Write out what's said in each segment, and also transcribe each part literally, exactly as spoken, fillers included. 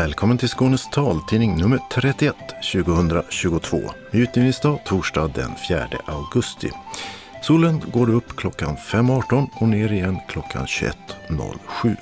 Välkommen till Skånes taltidning nummer trettioett tjugohundratjugotvå. Utgivningsdag torsdag den fjärde augusti. Solen går upp klockan fem arton och ner igen klockan tjugoett noll sju.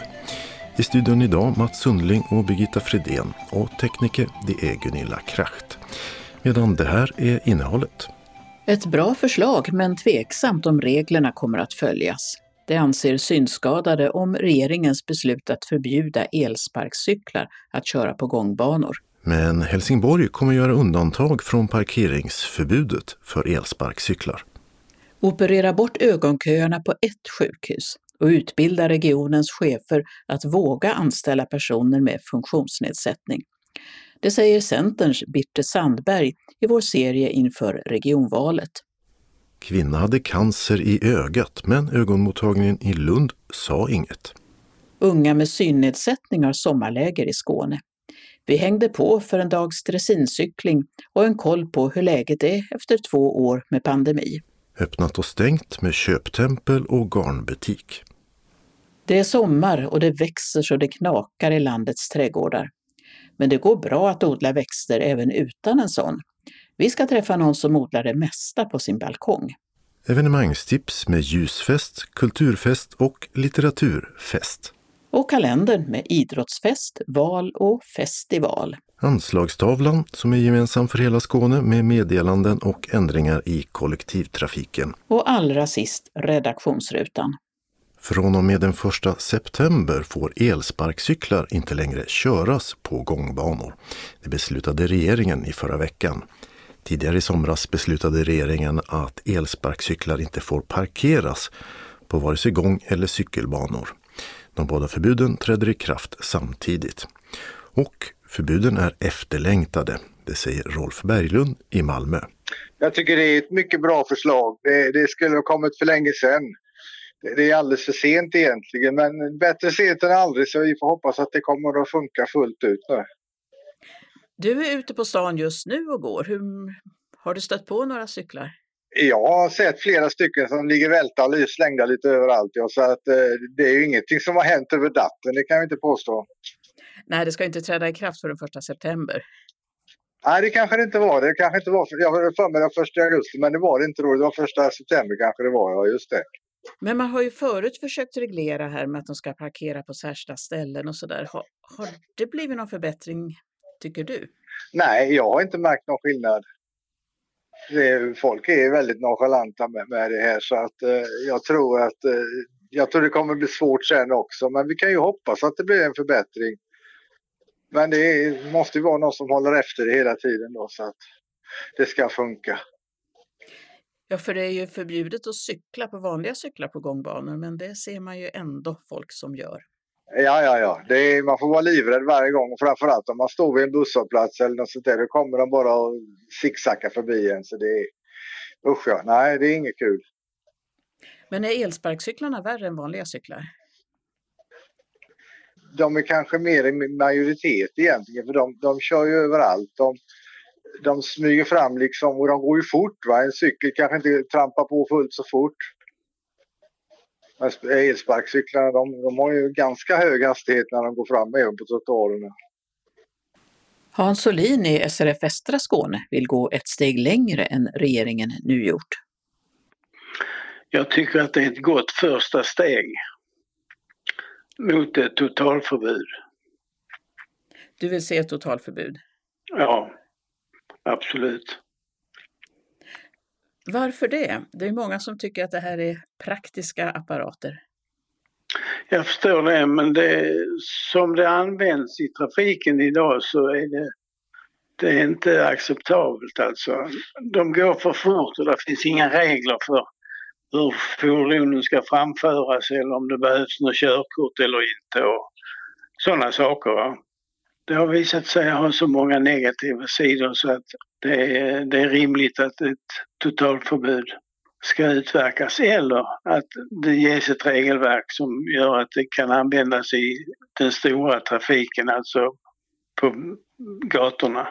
I studion idag Mats Sundling och Birgitta Fredén och tekniker det är Gunilla Kracht. Medan det här är innehållet. Ett bra förslag men tveksamt om reglerna kommer att följas. Det anser synskadade om regeringens beslut att förbjuda elsparkcyklar att köra på gångbanor. Men Helsingborg kommer göra undantag från parkeringsförbudet för elsparkcyklar. Operera bort ögonköerna på ett sjukhus och utbilda regionens chefer att våga anställa personer med funktionsnedsättning. Det säger Centerns Birte Sandberg i vår serie inför regionvalet. Kvinna hade cancer i ögat men ögonmottagningen i Lund sa inget. Unga med synnedsättning har sommarläger i Skåne. Vi hängde på för en dags dressincykling och en koll på hur läget är efter två år med pandemi. Öppnat och stängt med köptempel och garnbutik. Det är sommar och det växer så det knakar i landets trädgårdar. Men det går bra att odla växter även utan en sån. Vi ska träffa någon som odlar det mesta på sin balkong. Evenemangstips med ljusfest, kulturfest och litteraturfest. Och kalendern med idrottsfest, val och festival. Anslagstavlan som är gemensam för hela Skåne med meddelanden och ändringar i kollektivtrafiken. Och allra sist redaktionsrutan. Från och med den första september får elsparkcyklar inte längre köras på gångbanor. Det beslutade regeringen i förra veckan. Tidigare i somras beslutade regeringen att elsparkcyklar inte får parkeras på vare sig gång- eller cykelbanor. De båda förbuden träder i kraft samtidigt. Och förbuden är efterlängtade, det säger Rolf Berglund i Malmö. Jag tycker det är ett mycket bra förslag. Det, det skulle ha kommit för länge sedan. Det är alldeles för sent egentligen, men bättre sent än aldrig, så vi får hoppas att det kommer att funka fullt ut nu. Du är ute på stan just nu och går. Hur, har du stött på några cyklar? Jag har sett flera stycken som ligger välta och slängda lite överallt. Ja, så att, eh, det är ju ingenting som har hänt över datten, det kan vi inte påstå. Nej, det ska inte träda i kraft för den första september. Nej, det kanske det inte var. Det kanske inte var för, jag var för mig den första augusti, men det var det inte då. Det var första september kanske det var, ja just det. Men man har ju förut försökt reglera här med att de ska parkera på särskilda ställen och sådär. Har, har det blivit någon förbättring, tycker du? Nej, jag har inte märkt någon skillnad. Det är, folk är väldigt nonchalanta med, med det här, så att eh, jag tror att eh, jag tror det kommer bli svårt sen också. Men vi kan ju hoppas att det blir en förbättring. Men det är, måste ju vara någon som håller efter det hela tiden då, så att det ska funka. Ja, för det är ju förbjudet att cykla på vanliga cyklar på gångbanor, men det ser man ju ändå folk som gör. Ja, ja, ja. Det är, man får vara livrädd varje gång. Framförallt om man står vid en busshållplats eller något sånt där. Då kommer de bara att zigzacka förbi en. Så det är, usch ja, nej det är inget kul. Men är elsparkcyklarna värre än vanliga cyklar? De är kanske mer i majoritet egentligen. För de, de kör ju överallt. De, de smyger fram liksom och de går ju fort. Va? En cykel kanske inte trampar på fullt så fort. Elsparkcyklarna, de, de har ju ganska hög hastighet när de går fram även på trottoarerna. Hans Solin i S R F Västra Skåne vill gå ett steg längre än regeringen nu gjort. Jag tycker att det är ett gott första steg mot ett totalförbud. Du vill se ett totalförbud? Ja, absolut. Varför det? Det är många som tycker att det här är praktiska apparater. Jag förstår det, men det, som det används i trafiken idag så är det, det är inte acceptabelt. Alltså. De går för fort och det finns inga regler för hur fordonen ska framföras eller om det behövs något körkort eller inte och sådana saker. Va? Det har visat sig ha så många negativa sidor så att det är, det är rimligt att ett totalförbud ska utverkas eller att det ges ett regelverk som gör att det kan användas i den stora trafiken, alltså på gatorna.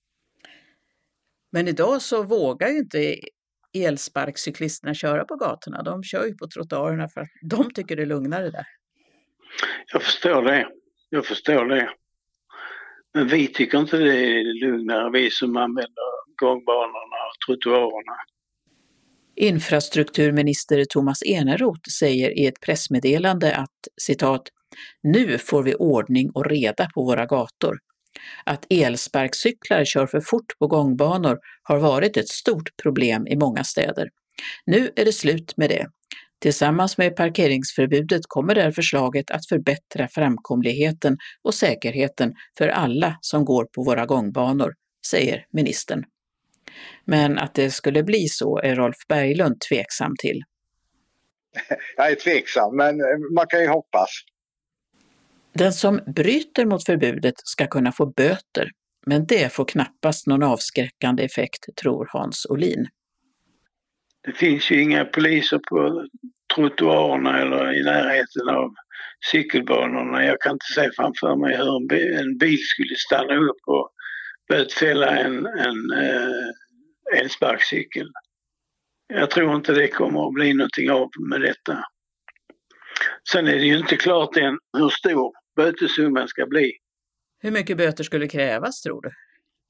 Men idag så vågar ju inte elsparkcyklisterna köra på gatorna. De kör ju på trottoarerna för att de tycker det är lugnare där. Jag förstår det. Jag förstår det. Men vi tycker inte det är lugnare, vi som använder gångbanorna och trottoarerna. Infrastrukturminister Tomas Eneroth säger i ett pressmeddelande att, citat, nu får vi ordning och reda på våra gator. Att elsparkcyklar kör för fort på gångbanor har varit ett stort problem i många städer. Nu är det slut med det. Tillsammans med parkeringsförbudet kommer det här förslaget att förbättra framkomligheten och säkerheten för alla som går på våra gångbanor, säger ministern. Men att det skulle bli så är Rolf Berglund tveksam till. Jag är tveksam, men man kan ju hoppas. Den som bryter mot förbudet ska kunna få böter, men det får knappast någon avskräckande effekt, tror Hans Olin. Det finns ju inga poliser på trottoarerna eller i närheten av cykelbanorna. Jag kan inte se framför mig hur en bil skulle stanna upp och bötfälla en, en eh, elsparkcykel. Jag tror inte det kommer att bli någonting av med detta. Sen är det ju inte klart än hur stor bötesumman ska bli. Hur mycket böter skulle krävas, tror du?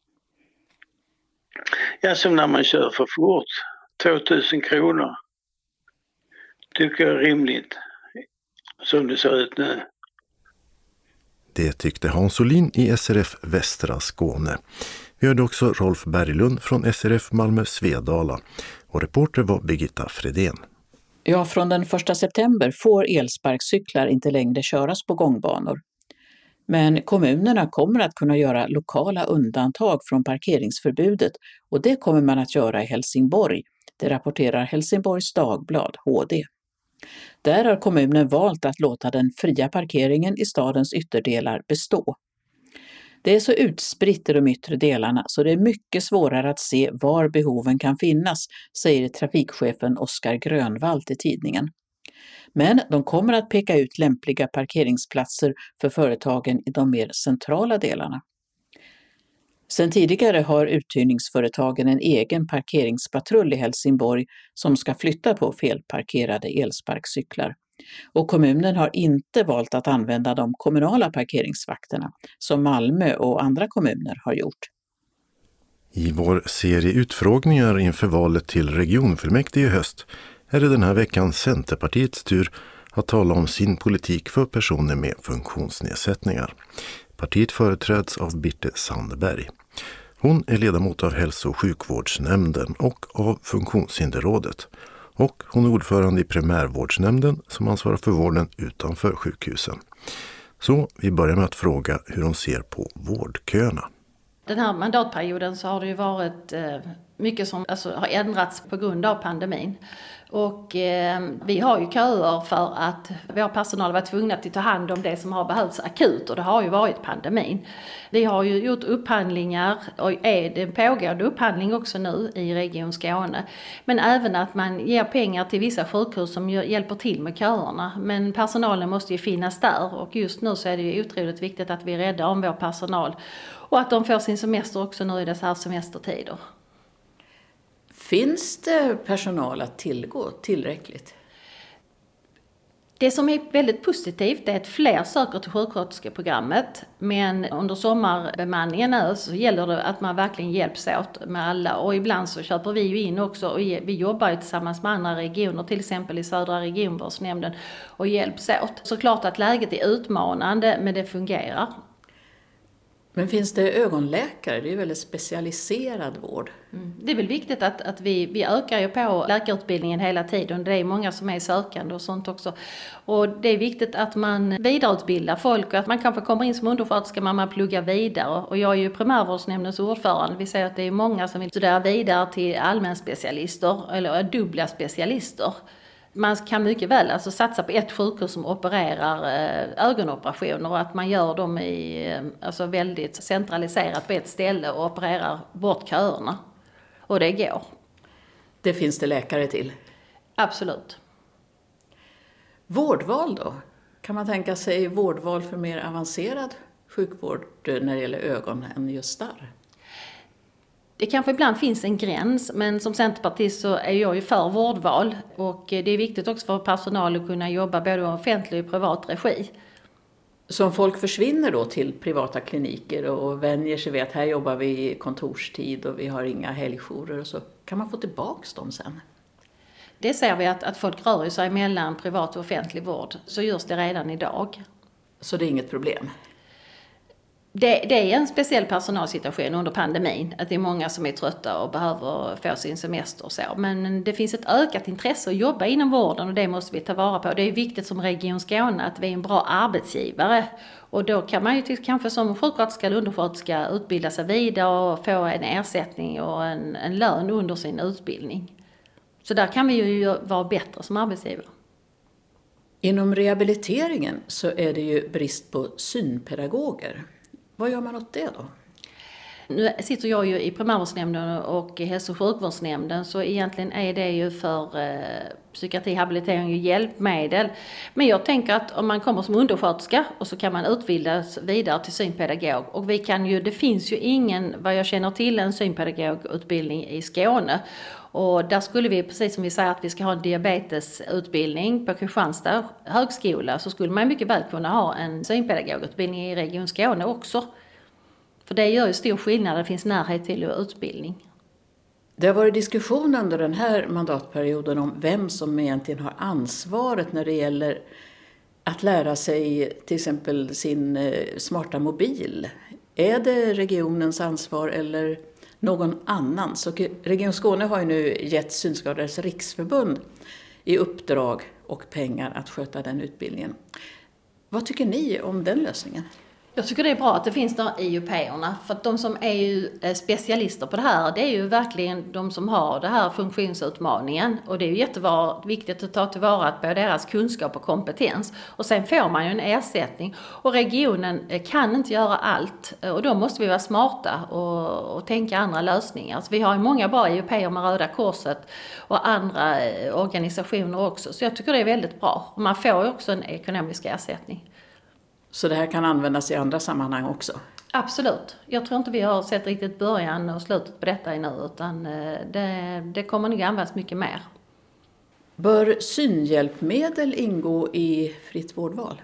Ja, som när man kör för fort. tvåtusen kronor. Tycker jag är rimligt. Som det ser ut nu. Det tyckte Hans Olin i S R F Västra Skåne. Vi hörde också Rolf Berglund från S R F Malmö Svedala. Och reporter var Birgitta Fredén. Ja, från den första september får elsparkcyklar inte längre köras på gångbanor. Men kommunerna kommer att kunna göra lokala undantag från parkeringsförbudet och det kommer man att göra i Helsingborg. Det rapporterar Helsingborgs Dagblad, H D. Där har kommunen valt att låta den fria parkeringen i stadens ytterdelar bestå. Det är så utspritt i de yttre delarna så det är mycket svårare att se var behoven kan finnas, säger trafikchefen Oskar Grönvall till tidningen. Men de kommer att peka ut lämpliga parkeringsplatser för företagen i de mer centrala delarna. Sen tidigare har uthyrningsföretagen en egen parkeringspatrull i Helsingborg som ska flytta på felparkerade elsparkcyklar. Och kommunen har inte valt att använda de kommunala parkeringsvakterna som Malmö och andra kommuner har gjort. I vår serie utfrågningar inför valet till regionfullmäktige i höst är det den här veckan Centerpartiets tur att tala om sin politik för personer med funktionsnedsättningar. Partiet företräds av Birte Sandberg. Hon är ledamot av hälso- och sjukvårdsnämnden och av funktionshinderrådet. Och hon är ordförande i primärvårdsnämnden som ansvarar för vården utanför sjukhusen. Så vi börjar med att fråga hur hon ser på vårdköerna. Den här mandatperioden så har det ju varit eh, mycket som alltså, har ändrats på grund av pandemin. Och eh, vi har ju köer för att vår personal var tvungna att ta hand om det som har behövts akut och det har ju varit pandemin. Vi har ju gjort upphandlingar och är det en pågående upphandling också nu i Region Skåne. Men även att man ger pengar till vissa sjukhus som hjälper till med köerna. Men personalen måste ju finnas där och just nu så är det ju otroligt viktigt att vi är rädda om vår personal. Och att de får sin semester också nu i dessa här semestertider. Finns det personal att tillgå tillräckligt? Det som är väldigt positivt är att fler söker till sjuksköterskeprogrammet. Men under sommarbemanningen nu så gäller det att man verkligen hjälps åt med alla. Och ibland så köper vi ju in också och vi jobbar ju tillsammans med andra regioner, till exempel i södra regionvårdsnämnden och hjälps åt. Såklart att läget är utmanande men det fungerar. Men finns det ögonläkare? Det är ju väldigt specialiserad vård. Mm. Det är väl viktigt att, att vi, vi ökar ju på läkarutbildningen hela tiden. Det är många som är sökande och sånt också. Och det är viktigt att man vidareutbildar folk och att man kanske kommer in som undersköterska men man pluggar vidare. Och jag är ju primärvårdsnämndens ordförande. Vi säger att det är många som vill studera vidare till allmänspecialister eller dubbla specialister. Man kan mycket väl alltså satsa på ett sjukhus som opererar ögonoperationer och att man gör dem i, alltså väldigt centraliserat på ett ställe och opererar bort köerna. Och det går. Det finns det läkare till? Absolut. Vårdval då? Kan man tänka sig vårdval för mer avancerad sjukvård när det gäller ögon än just starr? Det kanske ibland finns en gräns, men som centerpartist så är jag ju för vårdval. Och det är viktigt också för personal att kunna jobba både i offentlig och privat regi. Så om folk försvinner då till privata kliniker och vänjer sig vid att här jobbar vi kontorstid och vi har inga helgjourer och så, kan man få tillbaka dem sen? Det ser vi att, att folk rör sig mellan privat och offentlig vård. Så görs det redan idag. Så det är inget problem? Det, det är en speciell personalsituation under pandemin. Att det är många som är trötta och behöver få sin semester och så. Men det finns ett ökat intresse att jobba inom vården och det måste vi ta vara på. Det är viktigt som Region Skåne att vi är en bra arbetsgivare. Och då kan man ju till, kanske som sjuksköterska eller undersköterska utbilda sig vidare och få en ersättning och en, en lön under sin utbildning. Så där kan vi ju vara bättre som arbetsgivare. Inom rehabiliteringen så är det ju brist på synpedagoger. Vad gör man åt det då? Nu sitter jag ju i primärvårdsnämnden och hälso- och sjukvårdsnämnden, så egentligen är det ju för eh, psykiatri, habilitering och hjälpmedel. Men jag tänker att om man kommer som undersköterska och så kan man utbildas vidare till synpedagog. Och vi kan ju, det finns ju ingen, vad jag känner till, en synpedagogutbildning i Skåne. Och där skulle vi, precis som vi säger att vi ska ha en diabetesutbildning på Kristianstad högskola, så skulle man mycket väl kunna ha en synpedagogutbildning i Region Skåne också. För det gör ju stor skillnad, det finns närhet till utbildning. Det har varit diskussion under den här mandatperioden om vem som egentligen har ansvaret när det gäller att lära sig till exempel sin smarta mobil. Är det regionens ansvar eller någon annan? Så Region Skåne har ju nu gett Synskadades riksförbund i uppdrag och pengar att sköta den utbildningen. Vad tycker ni om den lösningen? Jag tycker det är bra att det finns de I U P-erna, för att de som är ju specialister på det här, det är ju verkligen de som har det här funktionsutmaningen. Och det är ju jätteviktigt att ta tillvara på deras kunskap och kompetens. Och sen får man ju en ersättning. Och regionen kan inte göra allt. Och då måste vi vara smarta och, och tänka andra lösningar. Så vi har ju många bra I U P-er med Röda Korset och andra organisationer också. Så jag tycker det är väldigt bra. Och man får ju också en ekonomisk ersättning. Så det här kan användas i andra sammanhang också? Absolut. Jag tror inte vi har sett riktigt början och slutet på detta ännu, utan det, det kommer nog användas mycket mer. Bör synhjälpmedel ingå i fritt vårdval?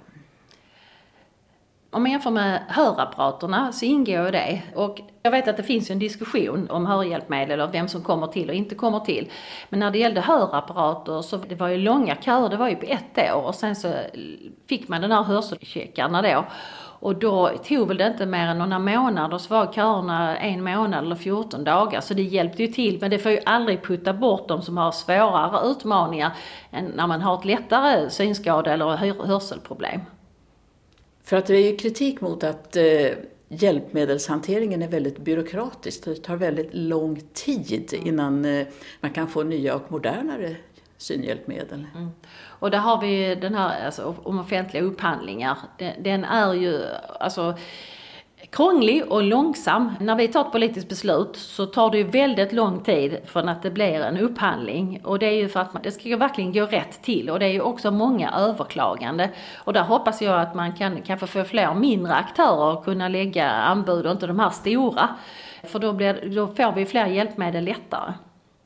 Om man jämför med hörapparaterna så ingår det. Och jag vet att det finns en diskussion om hörhjälpmedel och vem som kommer till och inte kommer till. Men när det gällde hörapparater så det var ju långa köer, det var ju på ett år. Och sen så fick man den här hörselcheckarna då. Och då tog väl det inte mer än några månader, så var köerna en månad eller fjorton dagar. Så det hjälpte ju till, men det får ju aldrig putta bort de som har svårare utmaningar än när man har ett lättare synskada eller hör- hörselproblem. För att det är ju kritik mot att eh, hjälpmedelshanteringen är väldigt byråkratisk. Det tar väldigt lång tid innan eh, man kan få nya och modernare synhjälpmedel. Mm. Och där har vi den här alltså, om offentliga upphandlingar. Den, den är ju alltså krånglig och långsam. När vi tar ett politiskt beslut så tar det ju väldigt lång tid från att det blir en upphandling. Och det är ju för att man, det ska ju verkligen gå rätt till. Och det är ju också många överklagande. Och där hoppas jag att man kan kanske få fler mindre aktörer att kunna lägga anbud och inte de här stora. För då, blir, då får vi fler hjälpmedel lättare.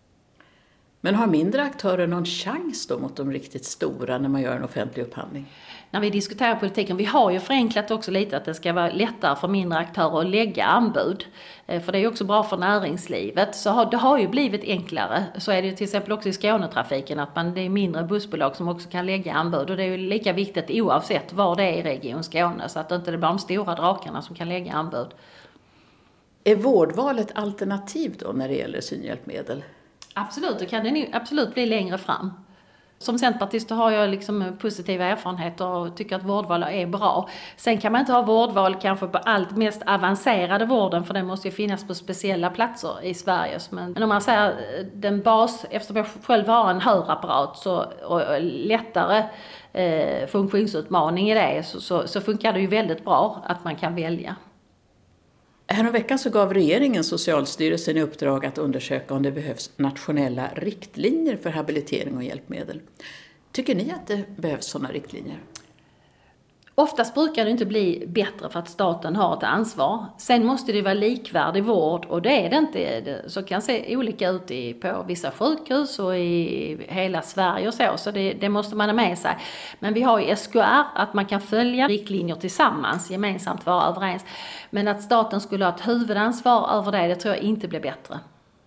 Men har mindre aktörer någon chans då mot de riktigt stora när man gör en offentlig upphandling? När vi diskuterar politiken, vi har ju förenklat också lite att det ska vara lättare för mindre aktörer att lägga anbud. För det är ju också bra för näringslivet. Så det har ju blivit enklare. Så är det ju till exempel också i Skånetrafiken att man, det är mindre bussbolag som också kan lägga anbud. Och det är ju lika viktigt oavsett var det är i Region Skåne, så att det inte är bara de stora drakarna som kan lägga anbud. Är vårdval ett alternativ då när det gäller synhjälpmedel? Absolut, det kan det absolut bli längre fram. Som centerpartist har jag liksom positiva erfarenheter och tycker att vårdval är bra. Sen kan man inte ha vårdval kanske på allt mest avancerade vården, för den måste ju finnas på speciella platser i Sverige. Men om man säger den bas, eftersom jag själv har en hörapparat så, och lättare eh, funktionsutmaning i det, så, så, så funkar det ju väldigt bra att man kan välja. Häromveckan så gav regeringen Socialstyrelsen i uppdrag att undersöka om det behövs nationella riktlinjer för habilitering och hjälpmedel. Tycker ni att det behövs sådana riktlinjer? Oftast brukar det inte bli bättre för att staten har ett ansvar. Sen måste det vara likvärdig vård och det är det inte. Så kan se olika ut i, på vissa sjukhus och i hela Sverige och så. Så det, det måste man ha med sig. Men vi har i S K R att man kan följa riktlinjer tillsammans, gemensamt vara överens. Men att staten skulle ha ett huvudansvar över det, det tror jag inte blir bättre.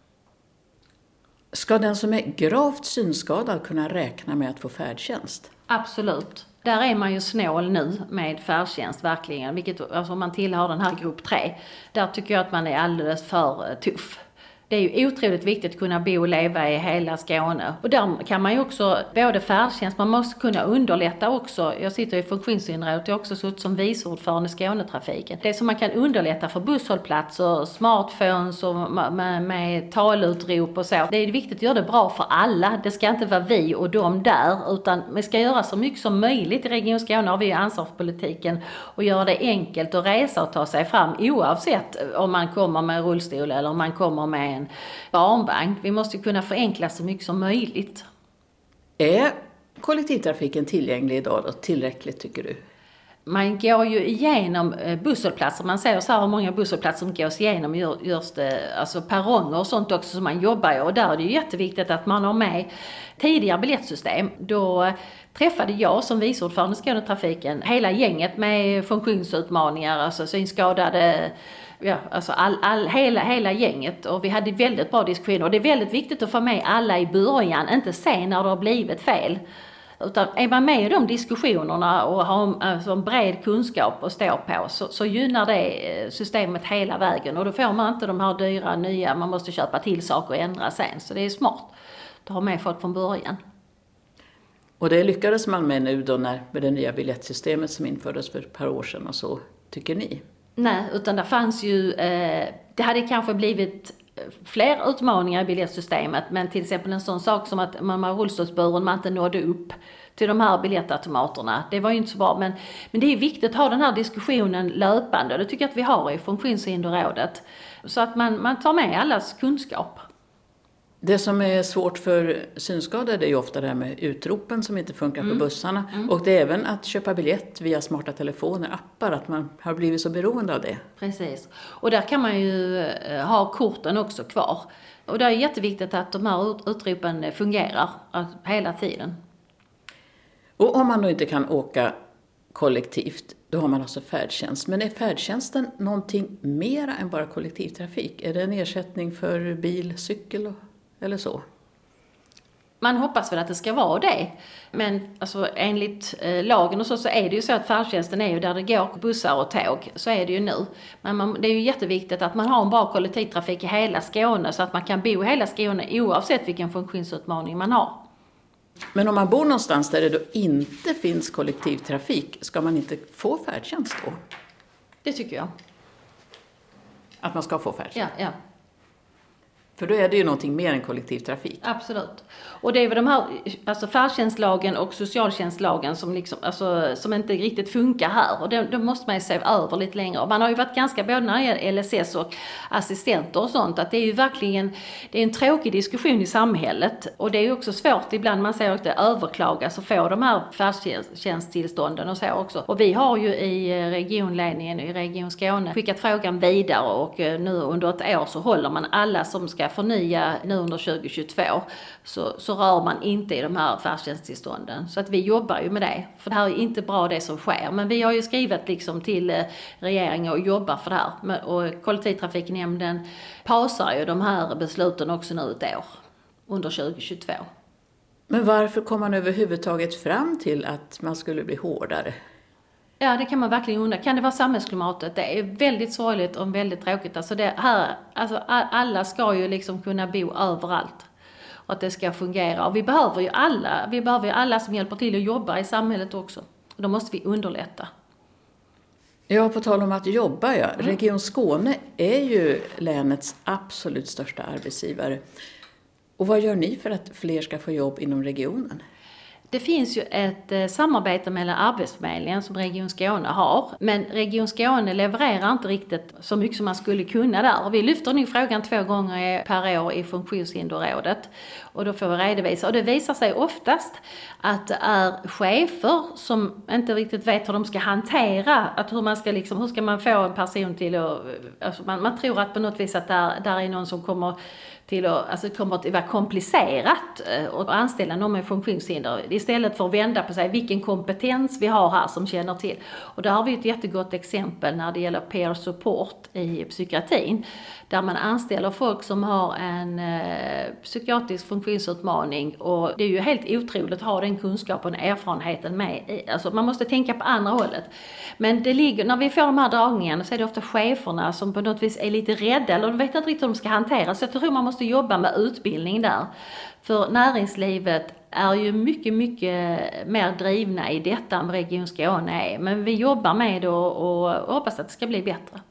Ska den som är gravt synskadad kunna räkna med att få färdtjänst? Absolut. Där är man ju snål nu med färdtjänst verkligen, vilket alltså om man tillhör den här grupp tre. Där tycker jag att man är alldeles för tuff. Det är ju otroligt viktigt att kunna bo och leva i hela Skåne. Och där kan man ju också, både färdtjänst, man måste kunna underlätta också. Jag sitter i funktionshinderrådet, jag har också suttit som vice ordförande i Skånetrafiken. Det är som man kan underlätta för busshållplatser, smartphones och med, med talutrop och så. Det är viktigt att göra det bra för alla. Det ska inte vara vi och de där, utan vi ska göra så mycket som möjligt i Region Skåne. Har vi ansvar för politiken och göra det enkelt att resa och ta sig fram oavsett om man kommer med rullstol eller om man kommer med en barnvagn. Vi måste kunna förenkla så mycket som möjligt. Är kollektivtrafiken tillgänglig idag då, tillräckligt tycker du? Man går ju igenom busshållplatser. Man ser så här hur många busshållplatser som gås igenom görs det, alltså perronger och sånt också som man jobbar i. Och där är det ju jätteviktigt att man har med tidigare biljettsystem. Då träffade jag som vice ordförande i Skånetrafiken hela gänget med funktionsutmaningar, alltså synskadade. Ja, alltså all, all, hela, hela gänget, och vi hade väldigt bra diskussioner och det är väldigt viktigt att få med alla i början, inte sen när det har blivit fel, utan är man med i de diskussionerna och har alltså en bred kunskap att stå på så, så gynnar det systemet hela vägen och då får man inte de här dyra nya, man måste köpa till saker och ändra sen, så det är smart att ha med folk från början. Och det lyckades man med nu då när, med det nya biljettsystemet som infördes för ett par år sedan och så, tycker ni? Nej, utan det fanns ju, eh, det hade kanske blivit fler utmaningar i biljettsystemet, men till exempel en sån sak som att man med rullstolsburen man inte nådde upp till de här biljettautomaterna. Det var ju inte så bra, men, men det är viktigt att ha den här diskussionen löpande, det tycker jag att vi har i funktionshinderrådet, så att man, man tar med allas kunskap. Det som är svårt för synskadade är ju ofta det här med utropen som inte funkar mm. på bussarna. Mm. Och det är även att köpa biljett via smarta telefoner, appar, att man har blivit så beroende av det. Precis. Och där kan man ju ha korten också kvar. Och det är jätteviktigt att de här utropen fungerar hela tiden. Och om man då inte kan åka kollektivt, då har man alltså färdtjänst. Men är färdtjänsten någonting mer än bara kollektivtrafik? Är det en ersättning för bil, cykel och eller så? Man hoppas väl att det ska vara det. Men alltså, enligt eh, lagen och så, så är det ju så att färdtjänsten är ju där det går bussar och tåg. Så är det ju nu. Men man, det är ju jätteviktigt att man har en bra kollektivtrafik i hela Skåne så att man kan bo i hela Skåne oavsett vilken funktionsutmaning man har. Men om man bor någonstans där det då inte finns kollektivtrafik, ska man inte få färdtjänst då? Det tycker jag. Att man ska få färdtjänst? Ja, ja. För då är det ju någonting mer än kollektivtrafik. Absolut. Och det är väl de här, alltså färdtjänstlagen och socialtjänstlagen som, liksom, alltså, som inte riktigt funkar här. Och det, det måste man ju se över lite längre. Och man har ju varit ganska både när det gäller L S S och assistenter och sånt. Att det är ju verkligen, det är en tråkig diskussion i samhället. Och det är ju också svårt ibland, man säger att det överklagas och får de här färdtjänsttillstånden och så också. Och vi har ju i regionledningen i Region Skåne skickat frågan vidare och nu under ett år så håller man alla som ska förnya nu under tjugo tjugotvå så, så rör man inte i de här färdtjänsttillstånden. Så att vi jobbar ju med det. För det här är inte bra det som sker. Men vi har ju skrivit liksom till eh, regeringen och jobbar för det här. Och kollektivtrafiknämnden pausar ju de här besluten också nu ett år under tjugo tjugotvå. Men varför kom man överhuvudtaget fram till att man skulle bli hårdare? Ja, det kan man verkligen undra. Kan det vara samhällsklimatet? Det är väldigt sorgligt och väldigt tråkigt. Alltså det här, alltså alla ska ju liksom kunna bo överallt. Och att det ska fungera. Och vi behöver ju alla, vi behöver ju alla som hjälper till att jobba i samhället också. Och då måste vi underlätta. Ja, på tal om att jobba, ja. Region Skåne är ju länets absolut största arbetsgivare. Och vad gör ni för att fler ska få jobb inom regionen? Det finns ju ett eh, samarbete mellan Arbetsförmedlingen som Region Skåne har. Men Region Skåne levererar inte riktigt så mycket som man skulle kunna där. Och vi lyfter nu frågan två gånger per år i funktionshinderrådet. Och då får vi redovisa. Och det visar sig oftast att det är chefer som inte riktigt vet hur de ska hantera. Att hur, man ska liksom, hur ska man få en person till att... Alltså man, man tror att på något vis att där, där är någon som kommer... till att, alltså det kommer att vara komplicerat att anställa någon med funktionshinder istället för att vända på sig vilken kompetens vi har här som känner till. Och där har vi ett jättegott exempel när det gäller peer support i psykiatrin där man anställer folk som har en eh, psykiatrisk funktionsutmaning och det är ju helt otroligt att ha den kunskapen och erfarenheten med. Alltså man måste tänka på andra hållet. Men det ligger, när vi får de här dragningarna så är det ofta cheferna som på något vis är lite rädda eller de vet inte riktigt hur de ska hantera. Så jag tror man måste jobba med utbildning där. För näringslivet är ju mycket, mycket mer drivna i detta än Region Skåne är. Men vi jobbar med det och, och hoppas att det ska bli bättre.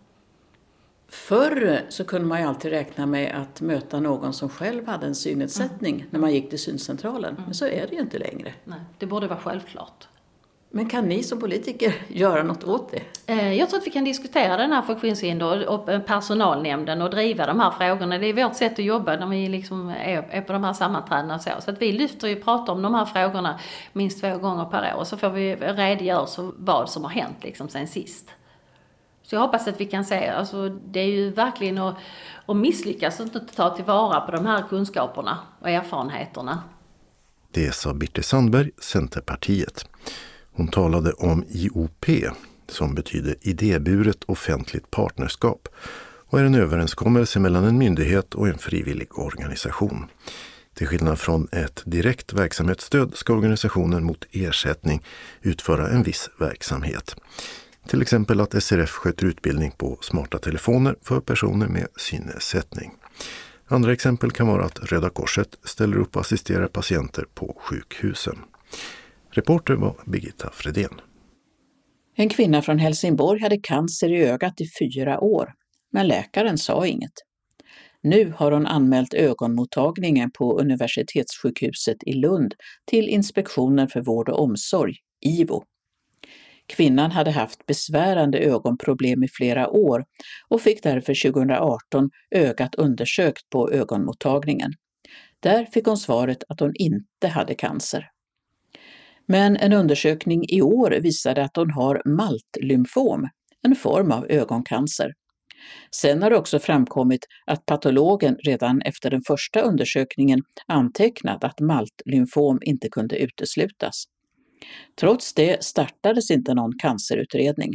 Förr så kunde man ju alltid räkna med att möta någon som själv hade en synnedsättning mm. när man gick till syncentralen. Mm. Men så är det ju inte längre. Nej, det borde vara självklart. Men kan ni som politiker göra något åt det? Jag tror att vi kan diskutera den här funktionshinder och personalnämnden och driva de här frågorna. Det är vårt sätt att jobba när vi liksom är på de här sammanträdena och så. Så att vi lyfter och pratar om de här frågorna minst två gånger per år. Så får vi redogöra för vad som har hänt liksom sen sist. Så jag hoppas att vi kan säga, alltså det är ju verkligen att, att misslyckas och inte ta tillvara på de här kunskaperna och erfarenheterna. Det sa Birte Sandberg, Centerpartiet. Hon talade om I O P som betyder idéburet offentligt partnerskap och är en överenskommelse mellan en myndighet och en frivillig organisation. Till skillnad från ett direkt verksamhetsstöd ska organisationen mot ersättning utföra en viss verksamhet. Till exempel att S R F sköter utbildning på smarta telefoner för personer med synnedsättning. Andra exempel kan vara att Röda Korset ställer upp och assisterar patienter på sjukhusen. Reporter var Birgitta Fredén. En kvinna från Helsingborg hade cancer i ögat i fyra år, men läkaren sa inget. Nu har hon anmält ögonmottagningen på Universitetssjukhuset i Lund till Inspektionen för vård och omsorg, I V O. Kvinnan hade haft besvärande ögonproblem i flera år och fick därför tjugohundraarton ögat undersökt på ögonmottagningen. Där fick hon svaret att hon inte hade cancer. Men en undersökning i år visade att hon har maltlymfom, en form av ögoncancer. Sen har det också framkommit att patologen redan efter den första undersökningen antecknat att maltlymfom inte kunde uteslutas. Trots det startades inte någon cancerutredning.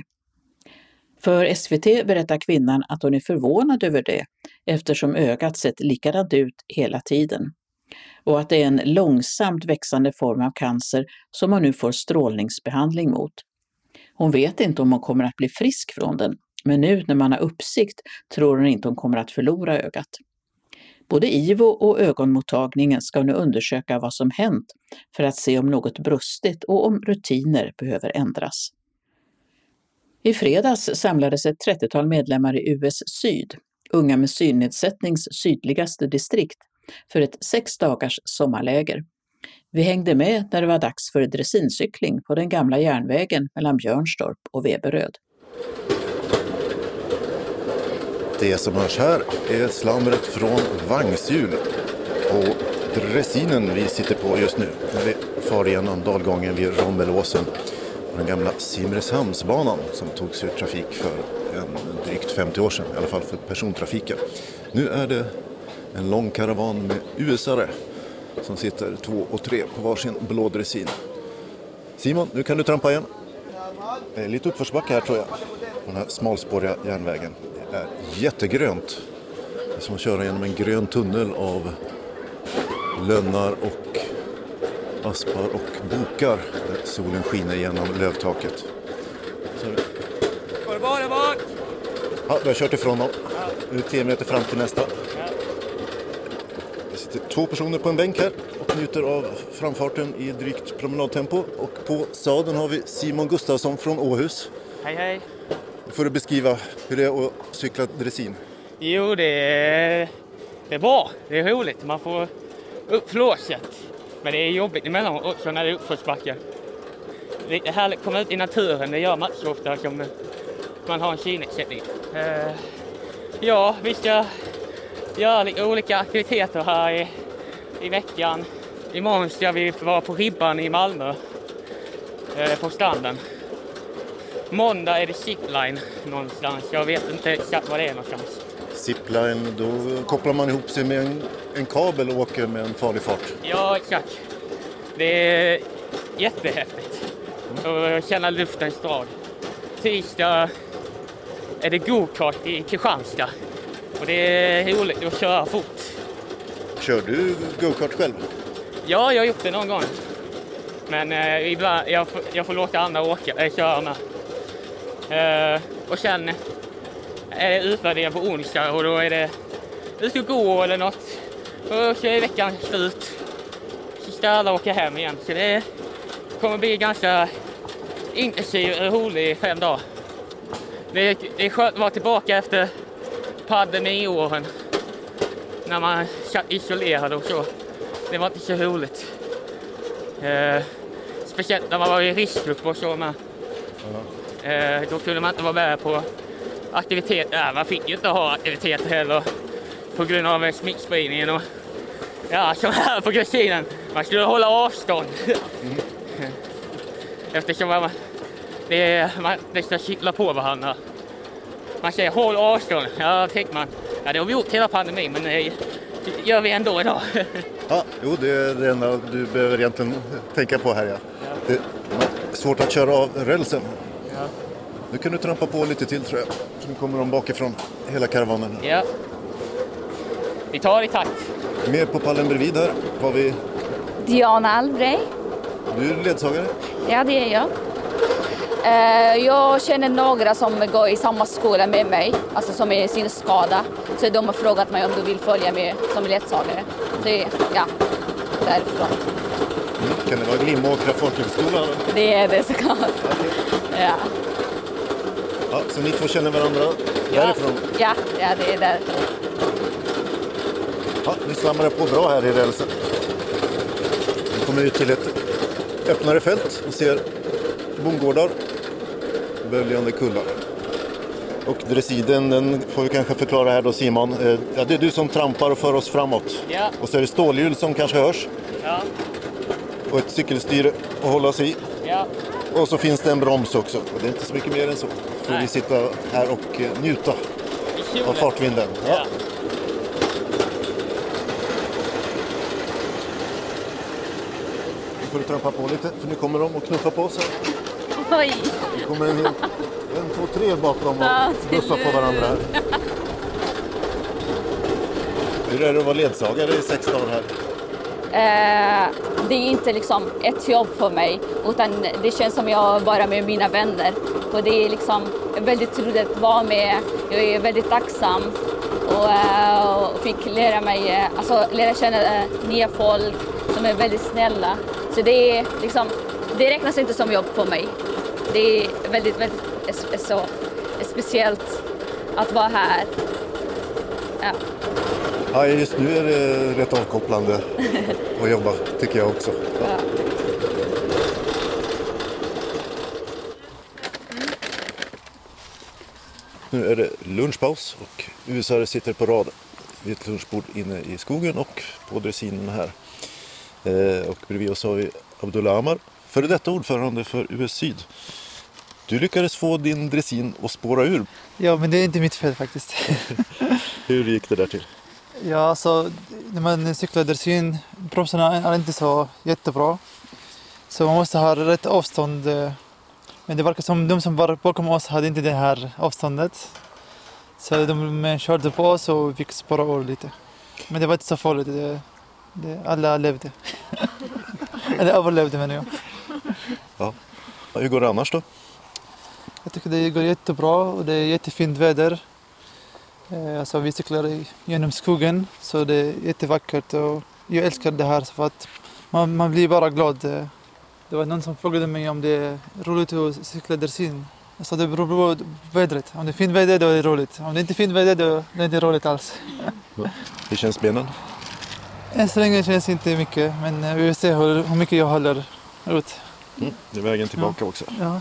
För S V T berättar kvinnan att hon är förvånad över det eftersom ögat sett likadant ut hela tiden. Och att det är en långsamt växande form av cancer som hon nu får strålningsbehandling mot. Hon vet inte om hon kommer att bli frisk från den, men nu när man har uppsikt tror hon inte hon kommer att förlora ögat. Både I V O och ögonmottagningen ska nu undersöka vad som hänt för att se om något brustit och om rutiner behöver ändras. I fredags samlades ett trettiotal medlemmar i U S Syd, Unga med synnedsättnings sydligaste distrikt, för ett sex dagars sommarläger. Vi hängde med när det var dags för dressincycling på den gamla järnvägen mellan Björnstorp och Veberöd. Det som hörs här är slamret från vagnshjul på dressinen vi sitter på just nu. När vi far igenom dalgången vid Rombelåsen och den gamla Simrishamnsbanan som togs ur trafik för en, drygt femtio år sedan, i alla fall för persontrafiken. Nu är det en lång karavan med U S-are som sitter två och tre på varsin blå dressin. Simon, nu kan du trampa igen. Det är lite uppförsbacke här tror jag. Den här smalspåriga järnvägen. Det är jättegrönt. Det är som att köra genom en grön tunnel av lönnar och aspar och bokar. Där solen skiner genom lövtaket. Så... Var det var det var? Ja, du har kört ifrån dem. Nu är det tio meter fram till nästa. Det sitter två personer på en bänk här och njuter av framfarten i drygt promenadtempo. Och på sadeln har vi Simon Gustafsson från Åhus. Hej hej. Får du beskriva hur det är att cykla dressin? Jo, det är, det är bra. Det är roligt. Man får upp flåset. Men det är jobbigt emellanåt också när det är uppförsbacke. Det är härligt att komma ut i naturen, det gör man så ofta som man har en synnedsättning. Uh, ja, vi ska göra lite olika aktiviteter här i, i veckan. Imorgon ska vi vara på Ribban i Malmö, uh, på stranden. Måndag är det zipline någonstans, jag vet inte exakt vad det är någonstans. Zipline, då kopplar man ihop sig med en, en kabel och åker med en farlig fart. Ja, exakt. Det är jättehäftigt. Mm. Och känna luftens drag. Tisdag är det go-kart i Kristianstad. Och det är roligt att köra fort. Kör du go-kart själv? Ja, jag har gjort det någon gång. Men eh, ibland, jag, får, jag får låta andra åka, äh, köra med. Eh, och sen är det utvärdering på onsdag och då är det ut och gå eller något. Och så är veckan slut. Så ska alla åka hem igen. Så det kommer bli ganska intensiv och rolig fem dagar. Det är, det är skönt att vara tillbaka efter pandemiåren. När man satt isolerad och så. Det var inte så roligt. Eh, speciellt när man var i riskgrupp och så med. Eh, då kunde man inte vara med på aktiviteter. Man fick ju inte ha aktiviteter heller på grund av smittspridningen. Och, ja, som här på Gresinen. Man skulle hålla avstånd. Mm. Eftersom man, det, man nästan kittlar på varandra. Man säger håll avstånd. Ja, tänker man. Ja, det har vi gjort hela pandemin, men det gör vi ändå idag. Ja, jo, det är det enda du behöver egentligen tänka på här. Ja. Ja. Det är svårt att köra av rälsen. Ja. Nu kan du trampa på lite till, tror jag. Så nu kommer de bakifrån, hela karavanen. Ja. Vi tar i takt. Mer på pallen bredvid här har vi Diana Albrej. Du är ledsagare? Ja, det är jag. Jag känner några som går i samma skola med mig, alltså som är sin skada. Så de har frågat mig om du vill följa med som ledsagare. Så ja, därifrån. Mm. Kan det vara Glimåkra folkhögskola? Det är det såklart. Okay. Ja. Ja, så ni två känner varandra därifrån? Ja, ja, det är därifrån. Ja, nu slamrar det på bra här i rälsen. Vi kommer ut till ett öppnare fält och ser bondgårdar, böljande kullar. Och dressiden, den får vi kanske förklara här då, Simon. Ja, det är du som trampar och för oss framåt. Ja. Och så är det stålhjul som kanske hörs. Ja. Och ett cykelstyre att hålla sig i. Ja. Och så finns det en broms också. Och det är inte så mycket mer än så. Får Nej. vi sitta här och njuta av fartvinden. Ja. Ja. Nu får du trampa på lite, för nu kommer de och knuffar på oss här. Oj! Det kommer en, en två, tre bakom och knuffar på varandra här. Hur är det att vara ledsagare i sex dagar här? Eh, det är inte liksom ett jobb för mig, utan det känns som jag bara med mina vänner. Och det är liksom väldigt roligt att vara med. Jag är väldigt tacksam och, eh, och fick lära mig, eh, alltså lära känna eh, nya folk som är väldigt snälla. Så det är liksom, det räknas inte som jobb för mig. Det är väldigt, väldigt så speciellt att vara här. Ja. Ja, just nu är det rätt avkopplande att jobba, tycker jag också. Ja. Ja. Nu är det lunchpaus och U S-are sitter på rad vid ett lunchbord inne i skogen och på dressinen här. Eh, och bredvid oss har vi Abdullah Amar, före detta ordförande för U S Syd. Du lyckades få din dressin att spåra ur. Ja, men det är inte mitt fel faktiskt. Hur gick det där till? Ja, alltså när man cyklar dressin, bromsarna är inte så jättebra. Så man måste ha rätt avstånd. Men det verkar som de som var bakom oss hade inte det här avståndet. Så de körde på oss och vi fick spåra ur lite. Men det var inte så farligt. Det, det, alla levde. Eller överlevde, menar jag. Ja. Hur går det annars då? Jag tycker det går jättebra och det är jättefint väder. Alltså vi cyklar genom skogen, så det är jättevackert och jag älskar det här för att man, man blir bara glad. Det var någon som frågade mig om det är roligt att cykla dressin. Alltså det beror på vädret. Om det är fint väder då är det roligt. Om det inte är fint väder då är det inte roligt alls. Hur känns benen? Än så länge känns det inte mycket, men vi vill se hur, hur mycket jag håller ut. Mm, det är vägen tillbaka ja. också. Ja.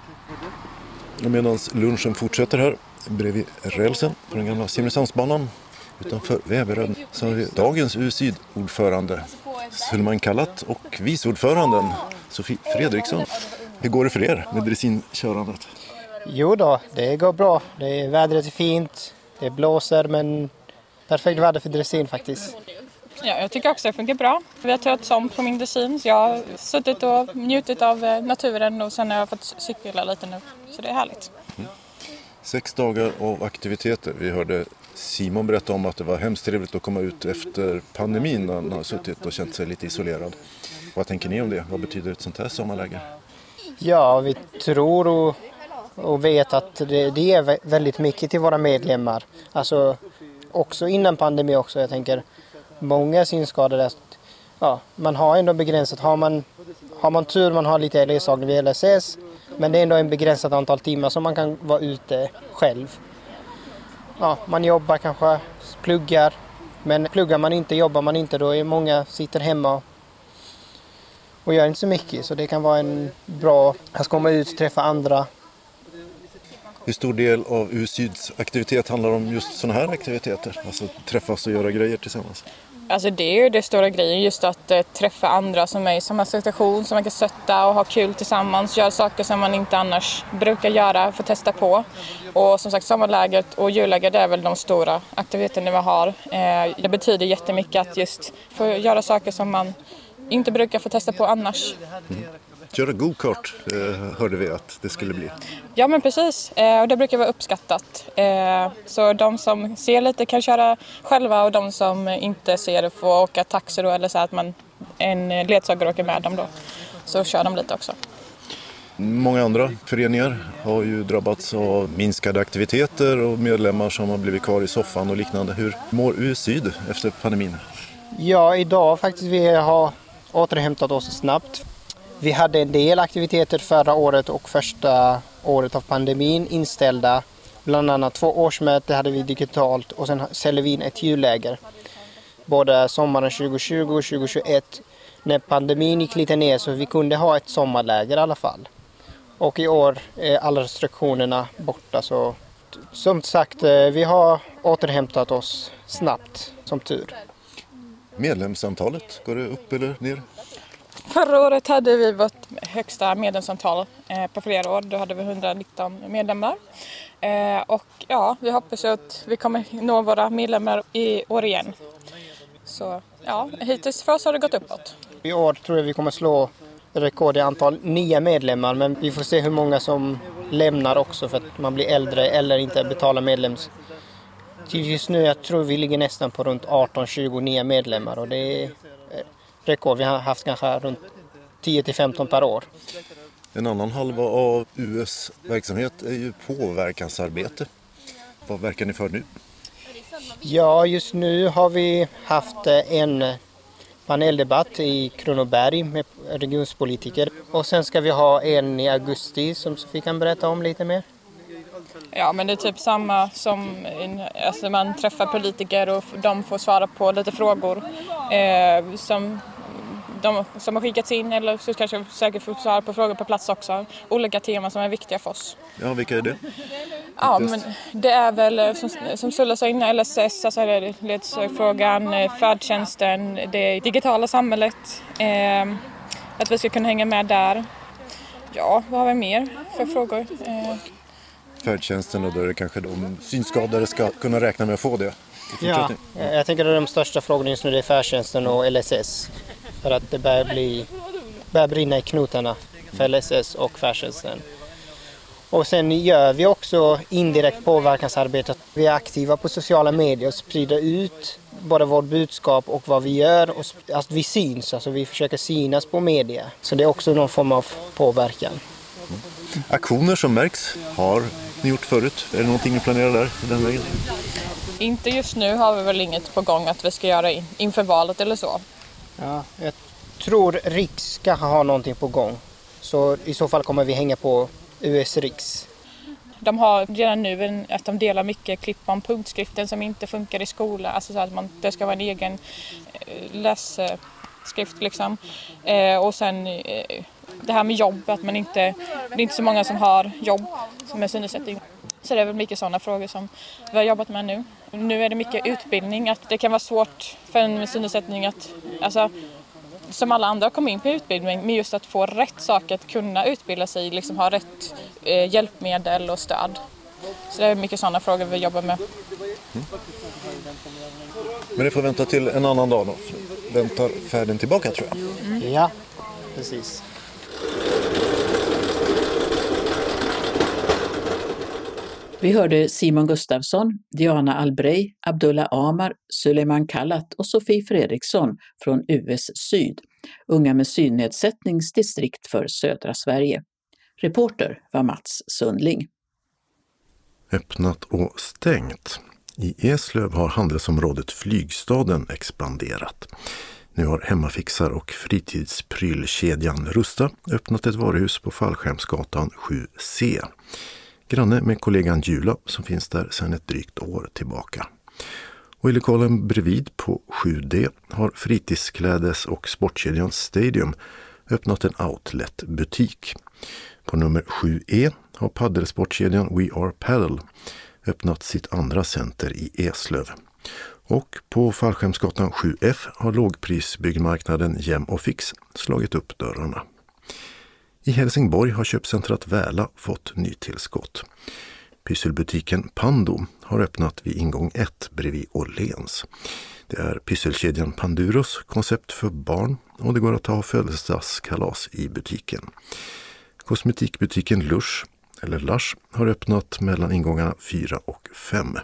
Medan lunchen fortsätter här bredvid rälsen på den gamla Simrishamnsbanan utanför Väveröd så har vi dagens U S-ordförande Sulman Kallat och viceordföranden Sofie Fredriksson. Hur går det för er med dressinkörandet? Jo då, det går bra. Det är, vädret är fint, det blåser men perfekt väder för dressin faktiskt. Ja, jag tycker också det funkar bra. Vi har trött om på min dressin så jag har suttit och njutit av naturen och sen har jag fått cykla lite nu. Så det är härligt. Mm. Sex dagar av aktiviteter. Vi hörde Simon berätta om att det var hemskt trevligt att komma ut efter pandemin när han har suttit och känt sig lite isolerad. Vad tänker ni om det? Vad betyder ett sånt här sommarläger? Ja, vi tror och, och vet att det, det är väldigt mycket till våra medlemmar. Alltså också innan pandemin också. Jag tänker många synskadade, ja, man har ändå begränsat. Har man, har man tur, man har lite ledsagning vid L S S. Men det är ändå en begränsat antal timmar som man kan vara ute själv. Ja, man jobbar kanske, pluggar. Men pluggar man inte, jobbar man inte, då är många sitter hemma och gör inte så mycket. Så det kan vara en bra att komma ut och träffa andra. Hur stor del av U Syds aktivitet handlar om just sådana här aktiviteter? Alltså träffas och göra grejer tillsammans? Alltså det är ju det stora grejen, just att eh, träffa andra som är i samma situation, som man kan stötta och ha kul tillsammans, göra saker som man inte annars brukar göra, få testa på. Och som sagt, sommarlägret och jullägret är väl de stora aktiviteterna vi har. Eh, det betyder jättemycket att just få göra saker som man inte brukar få testa på annars. Mm. Köra go-kart eh, hörde vi att det skulle bli. Ja men precis, eh, och det brukar vara uppskattat. Eh, så de som ser lite kan köra själva och de som inte ser det får åka taxi då, eller så att man, en ledsagare åker med dem då. Så kör de lite också. Många andra föreningar har ju drabbats av minskade aktiviteter och medlemmar som har blivit kvar i soffan och liknande. Hur mår U Syd efter pandemin? Ja, idag faktiskt vi har återhämtat oss snabbt. Vi hade en del aktiviteter förra året och första året av pandemin inställda. Bland annat två årsmöten hade vi digitalt och sen ställde vi in ett julläger. Både sommaren tjugo tjugo och tjugo tjugoett. När pandemin gick lite ner så vi kunde ha ett sommarläger i alla fall. Och i år är alla restriktionerna borta. Så som sagt, vi har återhämtat oss snabbt, som tur. Medlemsantalet, går det upp eller ner? Förra året hade vi vårt högsta medlemsantal eh, på flera år. Då hade vi etthundranitton medlemmar. Eh, och ja, vi hoppas att vi kommer nå våra medlemmar i år igen. Så ja, hittills för oss har det gått uppåt. I år tror jag vi kommer slå rekord i antal nya medlemmar. Men vi får se hur många som lämnar också för att man blir äldre eller inte betalar medlems. Just nu jag tror vi ligger nästan på runt arton tjugo nya medlemmar och det är rekord. Vi har haft kanske runt tio till femton per år. En annan halva av U S verksamhet är ju påverkansarbete. Vad verkar ni för nu? Ja, just nu har vi haft en paneldebatt i Kronoberg med regionspolitiker. Och sen ska vi ha en i augusti som Sofie kan berätta om lite mer. Ja, men det är typ samma som alltså man träffar politiker och de får svara på lite frågor eh, som de som har skickats in, eller så kanske säkert får svara på frågor på plats också. Olika teman som är viktiga för oss. Ja, vilka är det? Ja, men det är väl som, som Sulla sa innan, L S S, alltså ledsagningsfrågan, färdtjänsten, det digitala samhället, eh, att vi ska kunna hänga med där. Ja, vad har vi mer för frågor? Eh, Färdtjänsten, och då är det kanske de synskadade ska kunna räkna med att få det. Ja, jag tänker att de största frågorna just nu det är färdtjänsten och L S S. För att det börjar, bli, börjar brinna i knotarna för L S S och färdtjänsten. Och sen gör vi också indirekt påverkansarbete. Vi är aktiva på sociala medier och sprider ut både vårt budskap och vad vi gör. Och att vi syns, alltså vi försöker synas på media. Så det är också någon form av påverkan. Mm. Aktioner som märks har ni gjort förut? Är det någonting ni planerar där i den vägen? Inte just nu har vi väl inget på gång att vi ska göra in, inför valet eller så. Ja, jag tror Riks ska ha någonting på gång. Så i så fall kommer vi hänga på U S Riks. De har redan nu en, att de delar mycket klipp om punktskriften som inte funkar i skolan. Alltså så att man, det ska vara en egen eh, lässkrift liksom. Eh, och sen eh, det här med jobb, att man inte, det är inte så många som har jobb som är synnedsättning. Så det är väl mycket sådana frågor som vi har jobbat med nu. Nu är det mycket utbildning, att det kan vara svårt för en med synnedsättning att, alltså, som alla andra komma in på utbildning, men just att få rätt saker, att kunna utbilda sig, liksom ha rätt eh, hjälpmedel och stöd. Så det är mycket sådana frågor vi jobbar med. Mm. Men det får vänta till en annan dag då. Väntar färden tillbaka tror jag. Mm. Ja, precis. Vi hörde Simon Gustafsson, Diana Albrej, Abdullah Amar, Suleiman Kallat och Sofie Fredriksson från U S Syd, Unga med synnedsättningsdistrikt för södra Sverige. Reporter var Mats Sundling. Öppnat och stängt. I Eslöv har handelsområdet Flygstaden expanderat. Nu har hemmafixar och fritidsprylkedjan Rusta öppnat ett varuhus på Fallskärmsgatan sju C. Granne med kollegan Jula som finns där sedan ett drygt år tillbaka. Och i lokalen bredvid på sju D har fritidsklädes- och sportkedjan Stadium öppnat en outlet-butik. På nummer sju E har paddelsportkedjan We Are Paddle öppnat sitt andra center i Eslöv. Och på Fallskärmsgatan sju F har lågprisbyggmarknaden Jem och Fix slagit upp dörrarna. I Helsingborg har köpcentrat Väla fått nytillskott. Pysselbutiken Pando har öppnat vid ingång ett bredvid Åhléns. Det är pysselkedjan Panduros koncept för barn och det går att ha födelsedagskalas i butiken. Kosmetikbutiken Lush, eller Lush, har öppnat mellan ingångarna fyra och fem.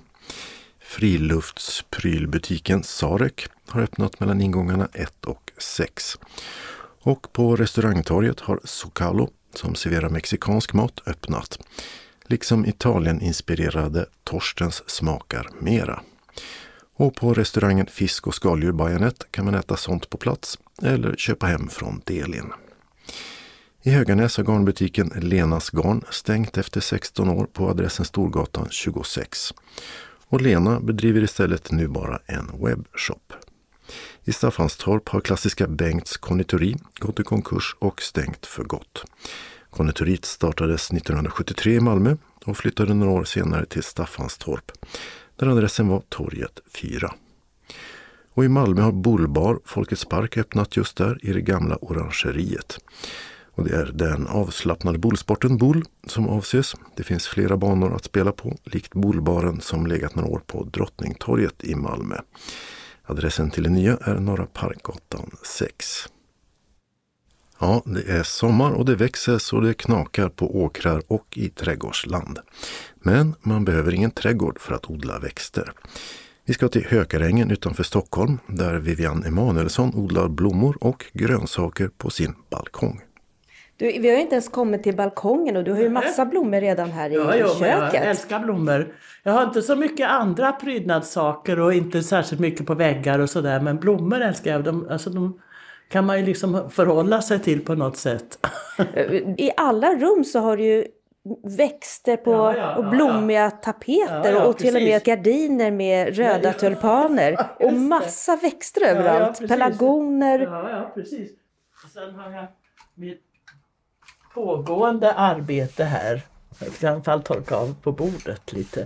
Friluftsprylbutiken Sarek har öppnat mellan ingångarna ett och sex. Och på restaurangtorget har Socalo, som serverar mexikansk mat, öppnat. Liksom Italien-inspirerade Torstens smakar mera. Och på restaurangen Fisk och skaldjur Bajanet kan man äta sånt på plats eller köpa hem från Delin. I Höganäs har garnbutiken Lenas garn stängt efter sexton år på adressen Storgatan tjugosex. Och Lena bedriver istället nu bara en webbshop. I Staffanstorp har klassiska Bengts konditori gått i konkurs och stängt för gott. Konditoriet startades nittonhundrasjuttiotre i Malmö och flyttade några år senare till Staffanstorp, där adressen var Torget fyra. Och i Malmö har Bullbar Folkets Park öppnat just där i det gamla orangeriet. Och det är den avslappnade bollsporten boll som avses. Det finns flera banor att spela på, likt bollbaren som legat några år på Drottningtorget i Malmö. Adressen till det nya är Norra Parkgatan sex. Ja, det är sommar och det växer så det knakar på åkrar och i trädgårdsland. Men man behöver ingen trädgård för att odla växter. Vi ska till Hökarängen utanför Stockholm där Vivian Emanuelsson odlar blommor och grönsaker på sin balkong. Du, vi har ju inte ens kommit till balkongen och du har ju massa blommor redan här i, ja, jo, i köket. Jag älskar blommor. Jag har inte så mycket andra prydnadssaker och inte särskilt mycket på väggar och sådär. Men blommor älskar jag. De, alltså de kan man ju liksom förhålla sig till på något sätt. I alla rum så har du ju växter på ja, ja, och blommiga ja, tapeter ja, ja, och till precis. Och med gardiner med röda ja, tulpaner. Ja, och massa växter överallt. Ja, ja, pelargoner. Ja, ja, precis. Och sen har jag mitt pågående arbete här. Jag ska i alla fall torka av på bordet lite.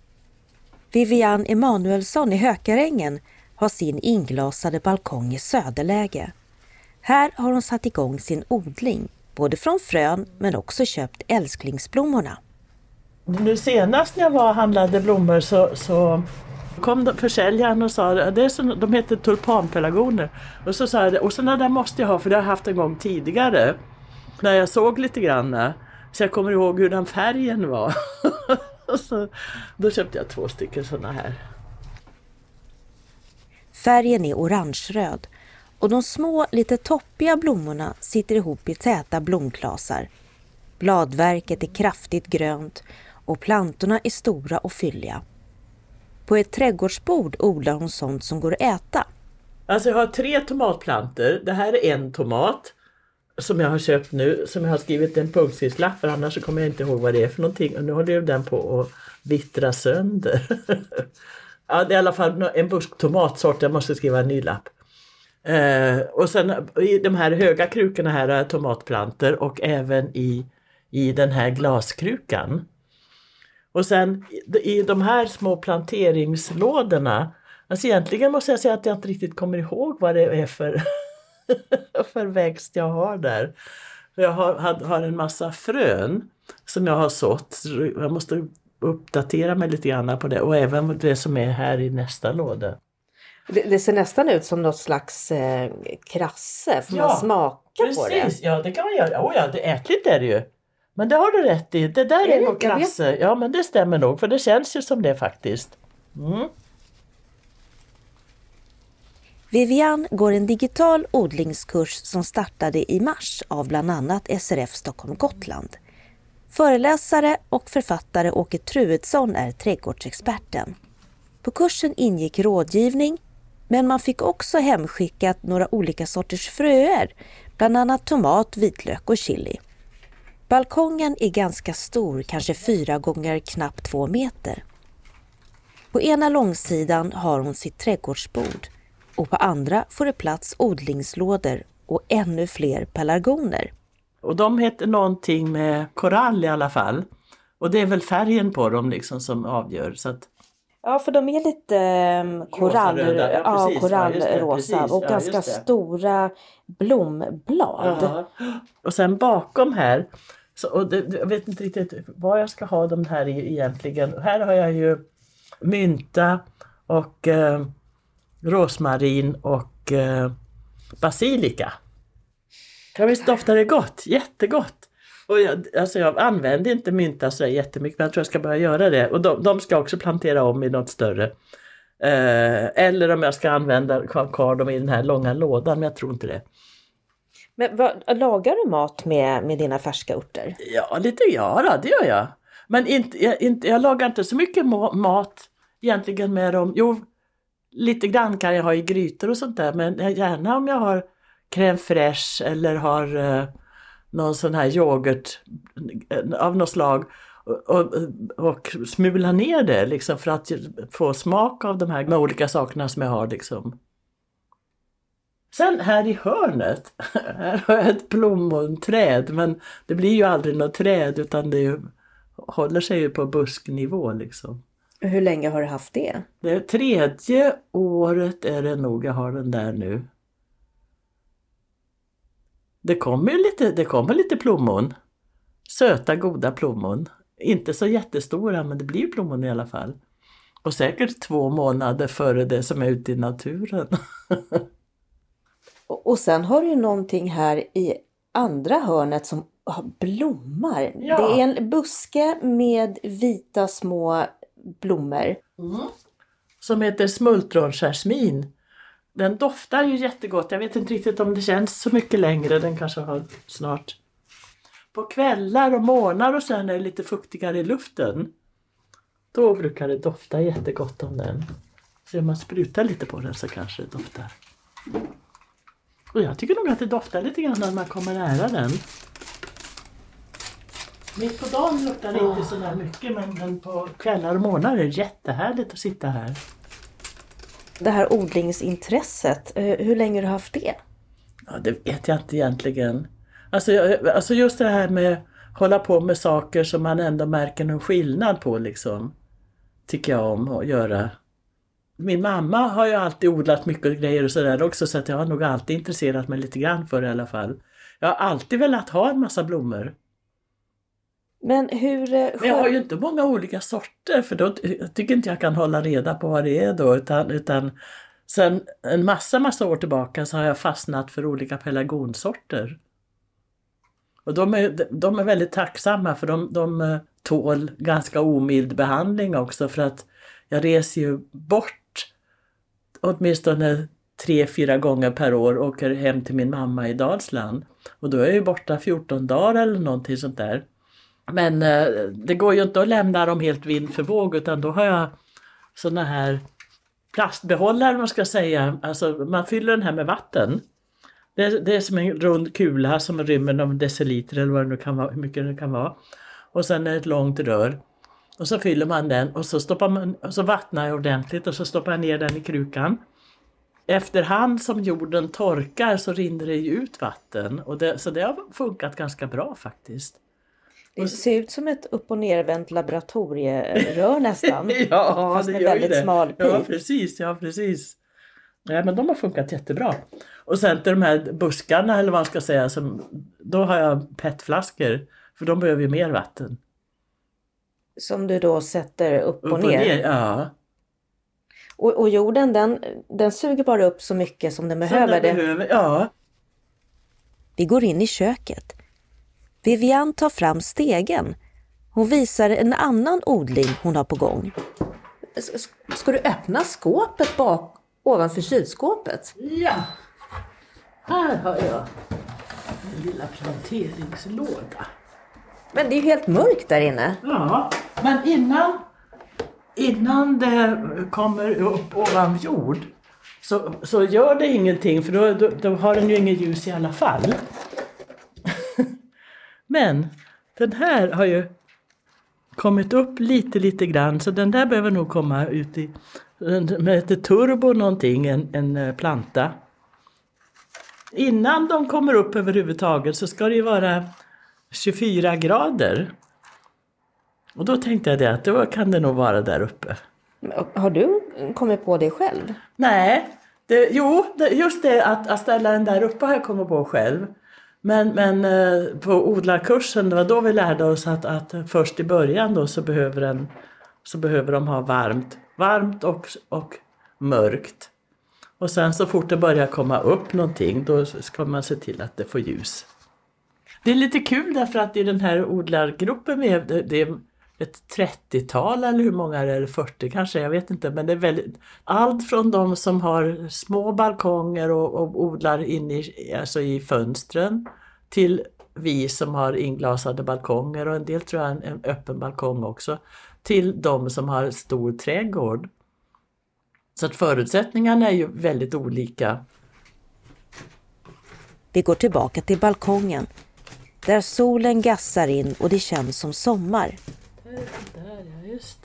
Vivian Emanuelsson i Hökarängen har sin inglasade balkong i söderläge. Här har hon satt igång sin odling, både från frön men också köpt älsklingsblommorna. Nu senast när jag var och handlade blommor så, så kom försäljaren och sa att det är så, de heter tulpanpelargoner. Och så sa jag, och sådana där måste jag ha för det har jag haft en gång tidigare. När jag såg lite grann, så jag kommer ihåg hur den färgen var. Och så, då köpte jag två stycken sådana här. Färgen är orange-röd och de små, lite toppiga blommorna sitter ihop i täta blomklasar. Bladverket är kraftigt grönt och plantorna är stora och fylliga. På ett trädgårdsbord odlar hon sånt som går att äta. Alltså jag har tre tomatplanter. Det här är en tomat. som jag har köpt nu, som jag har skrivit en punktskriftslapp för, annars så kommer jag inte ihåg vad det är för någonting. Och nu håller ju den på att vittra sönder. Ja, det är i alla fall en busk tomatsort, jag måste skriva en ny lapp. Eh, och sen i de här höga krukorna här är tomatplanter och även i, i den här glaskrukan. Och sen i de här små planteringslådorna, alltså egentligen måste jag säga att jag inte riktigt kommer ihåg vad det är för, för växt jag har där. För jag har, har en massa frön som jag har sått. Jag måste uppdatera mig lite grann på det, och även det som är här i nästa låda. Det, det ser nästan ut som något slags eh, krasse. Får ja, man smaka precis. På det? Ja, det kan man göra. Oh ja, det är ätligt är det ju. Men det har du rätt i. Det där är, är nog krasse. Ja, men det stämmer nog. För det känns ju som det faktiskt. Mm. Vivian går en digital odlingskurs som startade i mars av bland annat S R F Stockholm Gotland. Föreläsare och författare Åke Truedsson är trädgårdsexperten. På kursen ingick rådgivning, men man fick också hemskickat några olika sorters fröer, bland annat tomat, vitlök och chili. Balkongen är ganska stor, kanske fyra gånger knappt två meter. På ena långsidan har hon sitt trädgårdsbord och på andra får det plats odlingslådor och ännu fler pelargoner. Och de heter någonting med korall i alla fall. Och det är väl färgen på dem liksom som avgör. Så att... Ja, för de är lite um, korall, ja, ja, korallrosa ja, och ja, ganska stora blomblad. Ja. Och sen bakom här, så, och det, jag vet inte riktigt vad jag ska ha de här i egentligen. Här har jag ju mynta och eh, rosmarin och eh, basilika. Ja, visst doftar det gott, jättegott. Och jag, alltså jag använder inte mynta så jättemycket, men jag tror jag ska börja göra det. Och de, de ska också plantera om i något större. Eh, eller om jag ska använda kvar dem i den här långa lådan, men jag tror inte det. Men vad, lagar du mat med, med dina färska örter? Ja, lite ja, det gör jag. Men inte, jag, inte, jag lagar inte så mycket mat egentligen med dem. Jo, lite grann kan jag ha i grytor och sånt där, men gärna om jag har crème fraîche eller har eh, någon sån här yoghurt av något slag och, och, och smula ner det liksom för att få smak av de här med olika sakerna som jag har liksom. Sen här i hörnet, här har jag ett plommonträd, men det blir ju aldrig något träd utan det ju, håller sig ju på busknivå liksom. Hur länge har du haft det? Det tredje året är det nog jag har den där nu. Det kommer lite, det kommer lite plommon. Söta, goda plommon. Inte så jättestora, men det blir plommon i alla fall. Och säkert två månader före det som är ute i naturen. och, och sen har du någonting här i andra hörnet som blommar. Ja. Det är en buske med vita små blommor. Mm. Som heter smultronjasmin. Den doftar ju jättegott. Jag vet inte riktigt om det känns så mycket längre. Den kanske har snart. På kvällar och morgnar och sen är det lite fuktigare i luften. Då brukar det dofta jättegott om den. Så om man sprutar lite på den så kanske det doftar. Och jag tycker nog att det doftar lite grann när man kommer nära den. Mitt på dagen luktar det inte så där mycket, men, men på kvällar och morgnar är det jättehärligt att sitta här. Det här odlingsintresset, hur länge har du haft det? Ja, det vet jag inte egentligen. Alltså, alltså just det här med att hålla på med saker som man ändå märker någon skillnad på liksom. Tycker jag om att göra. Min mamma har ju alltid odlat mycket grejer och sådär också, så att jag har nog alltid intresserat mig lite grann för det i alla fall. Jag har alltid velat ha en massa blommor. Men hur... Men jag har ju inte många olika sorter, för då jag tycker inte jag kan hålla reda på vad det är då, utan, utan sen en massa massa år tillbaka så har jag fastnat för olika pelargonsorter. Och de är, de är väldigt tacksamma, för de, de tål ganska omild behandling också, för att jag reser ju bort åtminstone tre, fyra gånger per år och åker hem till min mamma i Dalsland. Och då är jag ju borta fjorton dagar eller någonting sånt där. Men eh, det går ju inte att lämna dem helt vind för våg, utan då har jag såna här plastbehållare, man ska säga. Alltså man fyller den här med vatten. Det är, det är som en rund kula som rymmer någon deciliter eller vad det nu kan vara, hur mycket det kan vara. Och sen är det ett långt rör. Och så fyller man den och så, stoppar man, och så vattnar jag ordentligt och så stoppar jag ner den i krukan. Efterhand som jorden torkar så rinner det ju ut vatten. Och det, så det har funkat ganska bra faktiskt. Det ser ut som ett upp- och nervänt laboratorierör nästan. Ja, fast det med gör väldigt det. smal pip. Ja, precis. Ja, precis. Ja, men de har funkat jättebra. Och sen till de här buskarna eller vad man ska säga, som, då har jag petflaskor. För de behöver ju mer vatten. Som du då sätter upp och, upp och ner. ner. Ja. Och, och jorden den, den suger bara upp så mycket som den behöver. Som den det. behöver, ja. Vi går in i köket. Vivian tar fram stegen. Hon visar en annan odling hon har på gång. S- ska du öppna skåpet bak ovanför kylskåpet? Ja. Här har jag en lilla planteringslåda. Men det är ju helt mörkt där inne. Ja, men innan, innan det kommer upp ovan jord så, så gör det ingenting, för då, då, då har den ju ingen ljus i alla fall. Men den här har ju kommit upp lite lite grann, så den där behöver nog komma ut i med ett turbo någonting, en, en planta. Innan de kommer upp överhuvudtaget så ska det ju vara tjugofyra grader. Och då tänkte jag det att då kan det nog vara där uppe. Har du kommit på det själv? Nej, det, jo, det, just det att, att ställa den där uppe har jag kommit på själv. Men, men eh, på odlarkursen, det var då vi lärde oss att, att först i början då så behöver, den, så behöver de ha varmt, varmt och, och mörkt. Och sen så fort det börjar komma upp någonting, då ska man se till att det får ljus. Det är lite kul därför att i den här odlargruppen är det, det är ett trettiotal eller hur många är det, fyrtio kanske, jag vet inte. Men det är väldigt, allt från de som har små balkonger och, och odlar in i, alltså i fönstren till vi som har inglasade balkonger och en del tror jag en, en öppen balkong också. Till de som har stor trädgård. Så att förutsättningarna är ju väldigt olika. Vi går tillbaka till balkongen. Där solen gassar in och det känns som sommar. Där, ja, just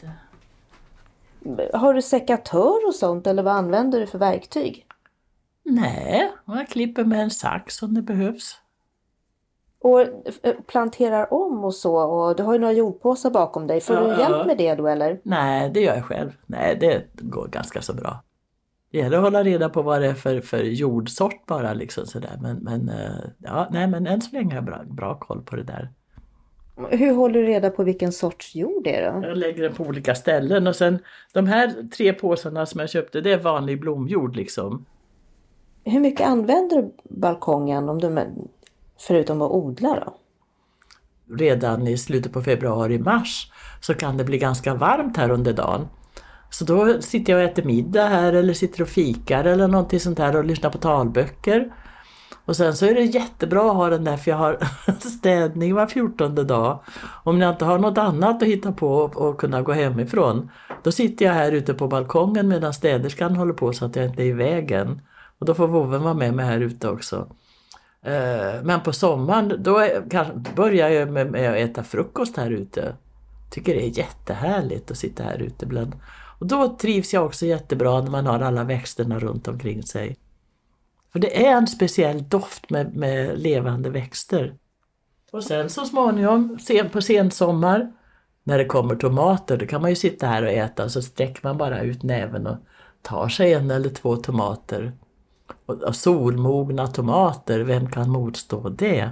det. Har du sekatör och sånt eller vad använder du för verktyg? Nej, jag klipper med en sax om det behövs. Och planterar om och så, och du har ju några jordpåsar bakom dig. Får ja, du hjälp med det då eller? Nej, det gör jag själv. Nej, det går ganska så bra. Det gäller att hålla reda på vad det är för, för jordsort bara liksom sådär. Men, men, ja, nej, men än så länge har jag bra, bra koll på det där. Hur håller du reda på vilken sorts jord det är då? Jag lägger den på olika ställen och sen de här tre påsarna som jag köpte, det är vanlig blomjord liksom. Hur mycket använder du balkongen om du, förutom att odla då? Redan i slutet på februari-mars så kan det bli ganska varmt här under dagen. Så då sitter jag och äter middag här eller sitter och fikar eller någonting sånt här och lyssnar på talböcker. Och sen så är det jättebra att ha den där, för jag har städning var fjortonde dag. Om jag inte har något annat att hitta på och kunna gå hemifrån, då sitter jag här ute på balkongen medan städerskan håller på så att jag inte är i vägen. Och då får voven vara med mig här ute också. Men på sommaren då börjar jag med att äta frukost här ute. Tycker det är jättehärligt att sitta här ute bland. Och då trivs jag också jättebra när man har alla växterna runt omkring sig. För det är en speciell doft med, med levande växter. Och sen så småningom, sen på sensommar, när det kommer tomater, då kan man ju sitta här och äta. Så sträcker man bara ut näven och tar sig en eller två tomater. Och, och solmogna tomater, vem kan motstå det?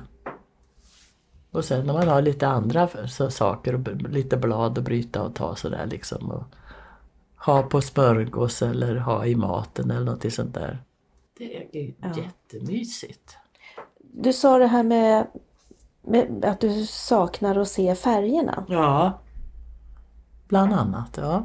Och sen när man har lite andra så, saker, och lite blad att bryta och ta sådär liksom. Och ha på smörgås eller ha i maten eller något sånt där. Det är ja. jättemysigt. Du sa det här med, med att du saknar att se färgerna. Ja, bland annat, ja.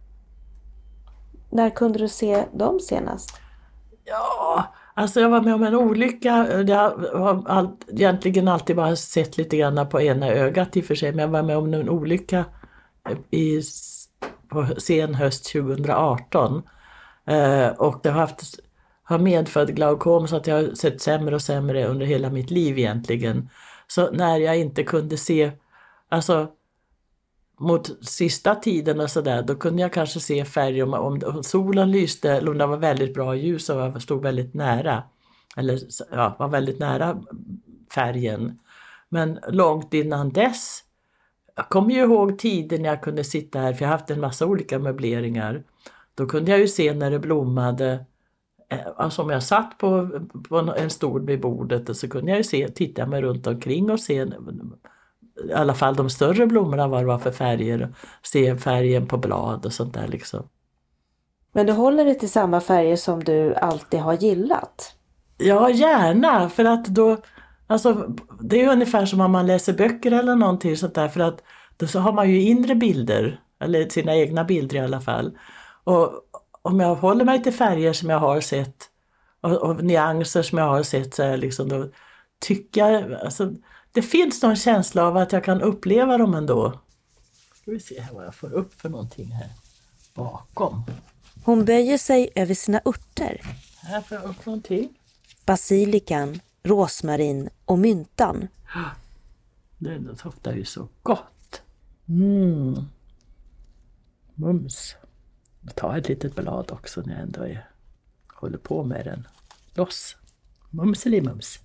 När kunde du se dem senast? Ja, alltså jag var med om en olycka. Jag har all, egentligen alltid bara sett lite grann på ena ögat i och för sig. Men jag var med om en olycka i, på sen höst tjugoarton. Eh, och jag har haft... har medfödd glaukom så att jag har sett sämre och sämre under hela mitt liv egentligen. Så när jag inte kunde se, alltså mot sista tiden och sådär, då kunde jag kanske se färg om, om, om solen lyste eller om det var väldigt bra ljus och jag stod väldigt nära. Eller ja, var väldigt nära färgen. Men långt innan dess, jag kommer ju ihåg tiden jag kunde sitta här, för jag har haft en massa olika möbleringar. Då kunde jag ju se när det blommade, alltså om jag satt på, på en stol vid bordet, och så kunde jag ju se, titta mig runt omkring och se i alla fall de större blommorna, vad det var för färger, se färgen på blad och sånt där liksom. Men du håller det till samma färger som du alltid har gillat? Ja, gärna, för att då, alltså det är ungefär som om man läser böcker eller någonting sånt där, för att då så har man ju inre bilder, eller sina egna bilder i alla fall. Och om jag håller mig till färger som jag har sett och, och nyanser som jag har sett, så är liksom, då tycker jag, alltså det finns någon känsla av att jag kan uppleva dem ändå. Ska vi se här vad jag får upp för någonting här bakom. Hon böjer sig över sina örter. Här får jag upp någonting. Basilikan, rosmarin och myntan. Det doftar ju så gott. Mm. Mums. Jag tar ett litet blad också när jag ändå är, håller på med den. Loss. Mumseli-mums.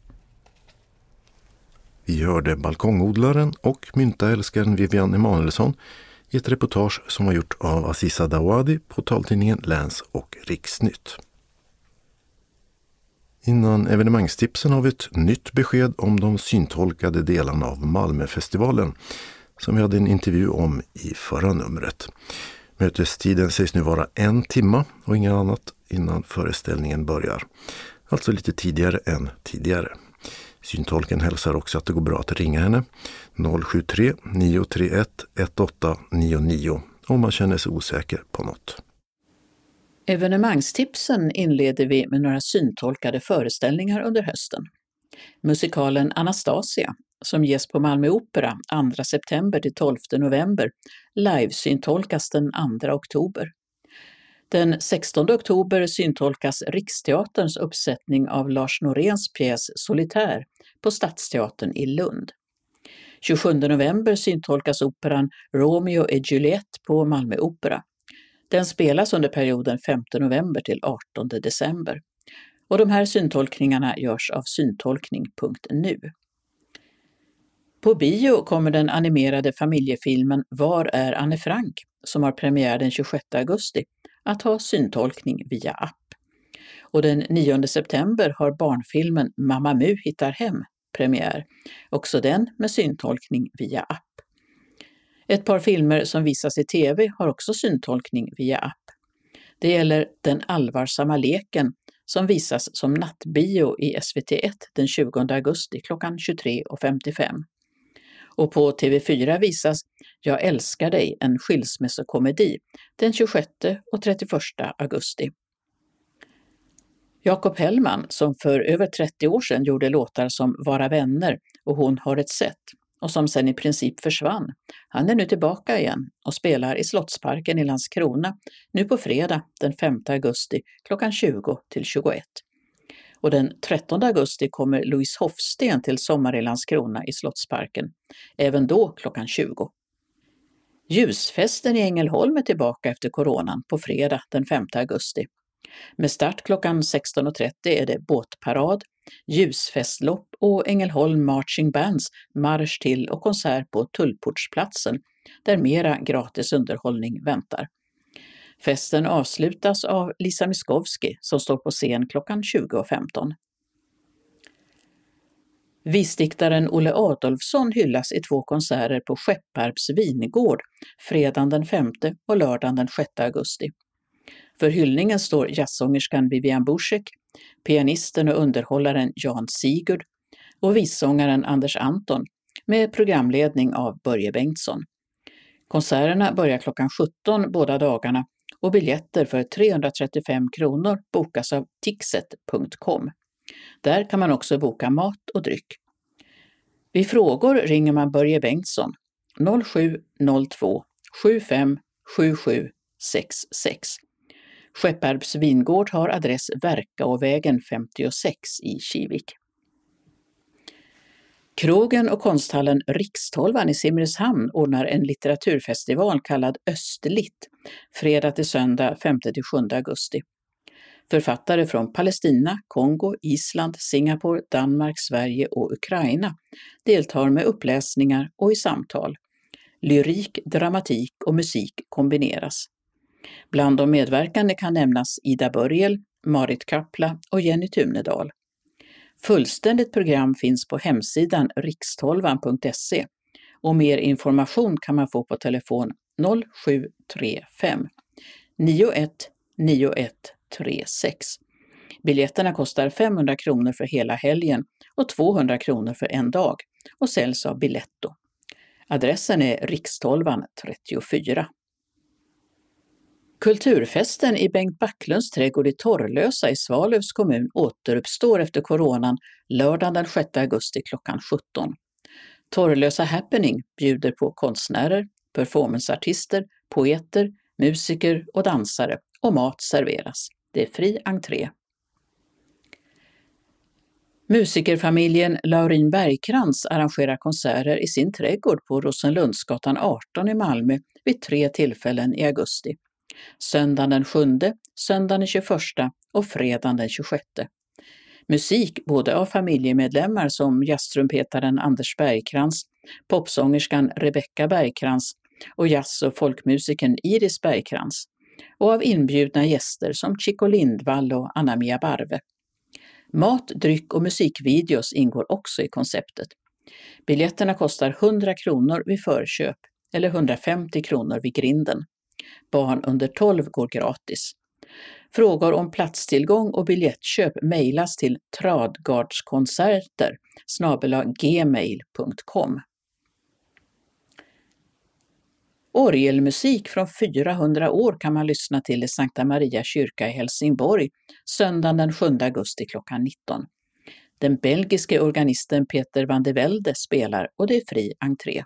Vi hörde balkongodlaren och myntaälskaren Vivian Emanuelsson i ett reportage som var gjort av Aziza Dawadi på taltidningen Läns och Riksnytt. Innan evenemangstipsen har vi ett nytt besked om de syntolkade delarna av Malmöfestivalen som vi hade en intervju om i förra numret. Mötestiden sägs nu vara en timma och inget annat innan föreställningen börjar. Alltså lite tidigare än tidigare. Syntolken hälsar också att det går bra att ringa henne noll sju tre nio tre ett ett åtta nio nio om man känner sig osäker på något. Evenemangstipsen inleder vi med några syntolkade föreställningar under hösten. Musikalen Anastasia, som ges på Malmö Opera andra september till tolfte november, live-syntolkas den andra oktober. Den sextonde oktober syntolkas Riksteaterns uppsättning av Lars Noréns pjäs Solitär på Stadsteatern i Lund. tjugosjunde november syntolkas operan Romeo et Juliette på Malmö Opera. Den spelas under perioden femte november till artonde december. Och de här syntolkningarna görs av syntolkning punkt nu. På bio kommer den animerade familjefilmen Var är Anne Frank, som har premiär den tjugosjätte augusti, att ha syntolkning via app. Och den nionde september har barnfilmen Mamma Mu hittar hem premiär, också den med syntolkning via app. Ett par filmer som visas i tv har också syntolkning via app. Det gäller Den allvarsamma leken som visas som nattbio i S V T ett den tjugonde augusti klockan tjugotre och femtiofem. Och på T V fyra visas Jag älskar dig, en skilsmässokomedi den tjugosjätte och trettioförsta augusti. Jakob Hellman, som för över trettio år sedan gjorde låtar som Vara vänner och Hon har ett sätt och som sen i princip försvann, han är nu tillbaka igen och spelar i Slottsparken i Landskrona nu på fredag den femte augusti klockan tjugo till tjugoett. Och den trettonde augusti kommer Louise Hofsten till Sommar i Landskrona i Slottsparken, även då klockan tjugo. Ljusfesten i Ängelholm är tillbaka efter coronan på fredag den femte augusti. Med start klockan sexton och trettio är det båtparad, ljusfestlopp och Ängelholm Marching Bands marsch till och konsert på Tullportsplatsen där mera gratis underhållning väntar. Festen avslutas av Lisa Miskovsky som står på scen klockan tjugo och femton. Visdiktaren Olle Adolfsson hyllas i två konserter på Skepparps vingård fredagen den femte och lördagen den sjätte augusti. För hyllningen står jazzsångerskan Vivian Buschek, pianisten och underhållaren Jan Sigurd och vissångaren Anders Anton med programledning av Börje Bengtsson. Konserterna börjar klockan sjutton båda dagarna och biljetter för trehundratrettiofem kronor bokas av tixet punkt com. Där kan man också boka mat och dryck. Vid frågor ringer man Börje Bengtsson noll sju noll två sju fem sju sju sex sex. Skepparps vingård har adress Verkaåvägen femtiosex i Kivik. Krogen och konsthallen Rikstolvan i Simrishamn ordnar en litteraturfestival kallad Östlitt, fredag till söndag femte till sjunde augusti. Författare från Palestina, Kongo, Island, Singapore, Danmark, Sverige och Ukraina deltar med uppläsningar och i samtal. Lyrik, dramatik och musik kombineras. Bland de medverkande kan nämnas Ida Börjel, Marit Kapla och Jenny Tunedal. Fullständigt program finns på hemsidan rikstolvan punkt se och mer information kan man få på telefon noll sju tre fem nio ett nio ett tre sex. Biljetterna kostar femhundra kronor för hela helgen och tvåhundra kronor för en dag och säljs av Biletto. Adressen är Rikstolvan trettiofyra. Kulturfesten i Bengt Backlunds trädgård i Torrlösa i Svalövs kommun återuppstår efter coronan lördagen den sjätte augusti klockan sjutton. Torrlösa Happening bjuder på konstnärer, performanceartister, poeter, musiker och dansare och mat serveras. Det är fri entré. Musikerfamiljen Laurin Bergkrans arrangerar konserter i sin trädgård på Rosenlundsgatan arton i Malmö vid tre tillfällen i augusti. Söndagen den sjunde, söndagen den tjugoförsta och fredagen den tjugosjätte. Musik både av familjemedlemmar som jazztrumpetaren Anders Bergkrans, popsångerskan Rebecca Bergkrans och jazz- och folkmusikern Iris Bergkrans och av inbjudna gäster som Chico Lindvall och Anna-Mia Barve. Mat, dryck och musikvideos ingår också i konceptet. Biljetterna kostar hundra kronor vid förköp eller hundrafemtio kronor vid grinden. Barn under tolv går gratis. Frågor om platstillgång och biljettköp mejlas till tradgardskonserter snabel-a gmail punkt com. Orgelmusik från fyrahundra år kan man lyssna till i Sankta Maria kyrka i Helsingborg söndagen den sjunde augusti klockan nitton. Den belgiske organisten Peter van de Velde spelar och det är fri entré.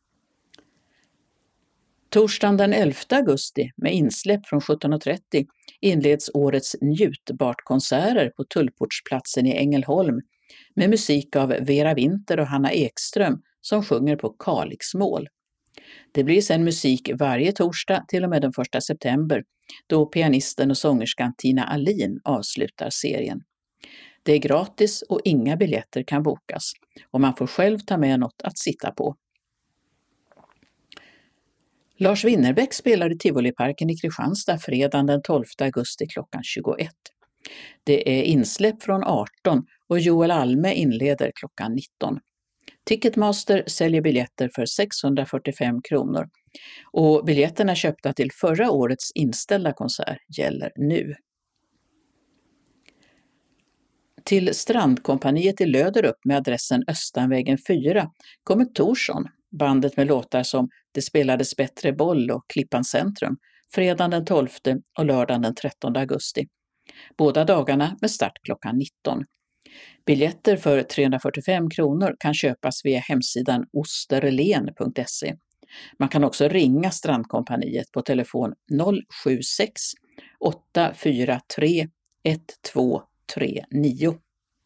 Torsdagen den elfte augusti med insläpp från sjutton och trettio inleds årets njutbart-konserter på Tullportsplatsen i Ängelholm med musik av Vera Winter och Hanna Ekström som sjunger på Kalixmål. Det blir sedan musik varje torsdag till och med den första september då pianisten och sångerskan Tina Alin avslutar serien. Det är gratis och inga biljetter kan bokas och man får själv ta med något att sitta på. Lars Winnerbäck spelar i Tivoliparken i Kristianstad fredagen den tolfte augusti klockan tjugoett. Det är insläpp från arton och Joel Alme inleder klockan nitton. Ticketmaster säljer biljetter för sexhundrafyrtiofem kronor och biljetterna köpta till förra årets inställda konsert gäller nu. Till Strandkompaniet i Löderup med adressen Östanvägen fyra kommer Torsson, bandet med låtar som Det spelades bättre boll och Klippan centrum, fredagen den tolfte och lördagen den trettonde augusti. Båda dagarna med start klockan nitton. Biljetter för trehundrafyrtiofem kronor kan köpas via hemsidan osterlen punkt se. Man kan också ringa Strandkompaniet på telefon noll sju sex åtta fyra tre ett två tre nio.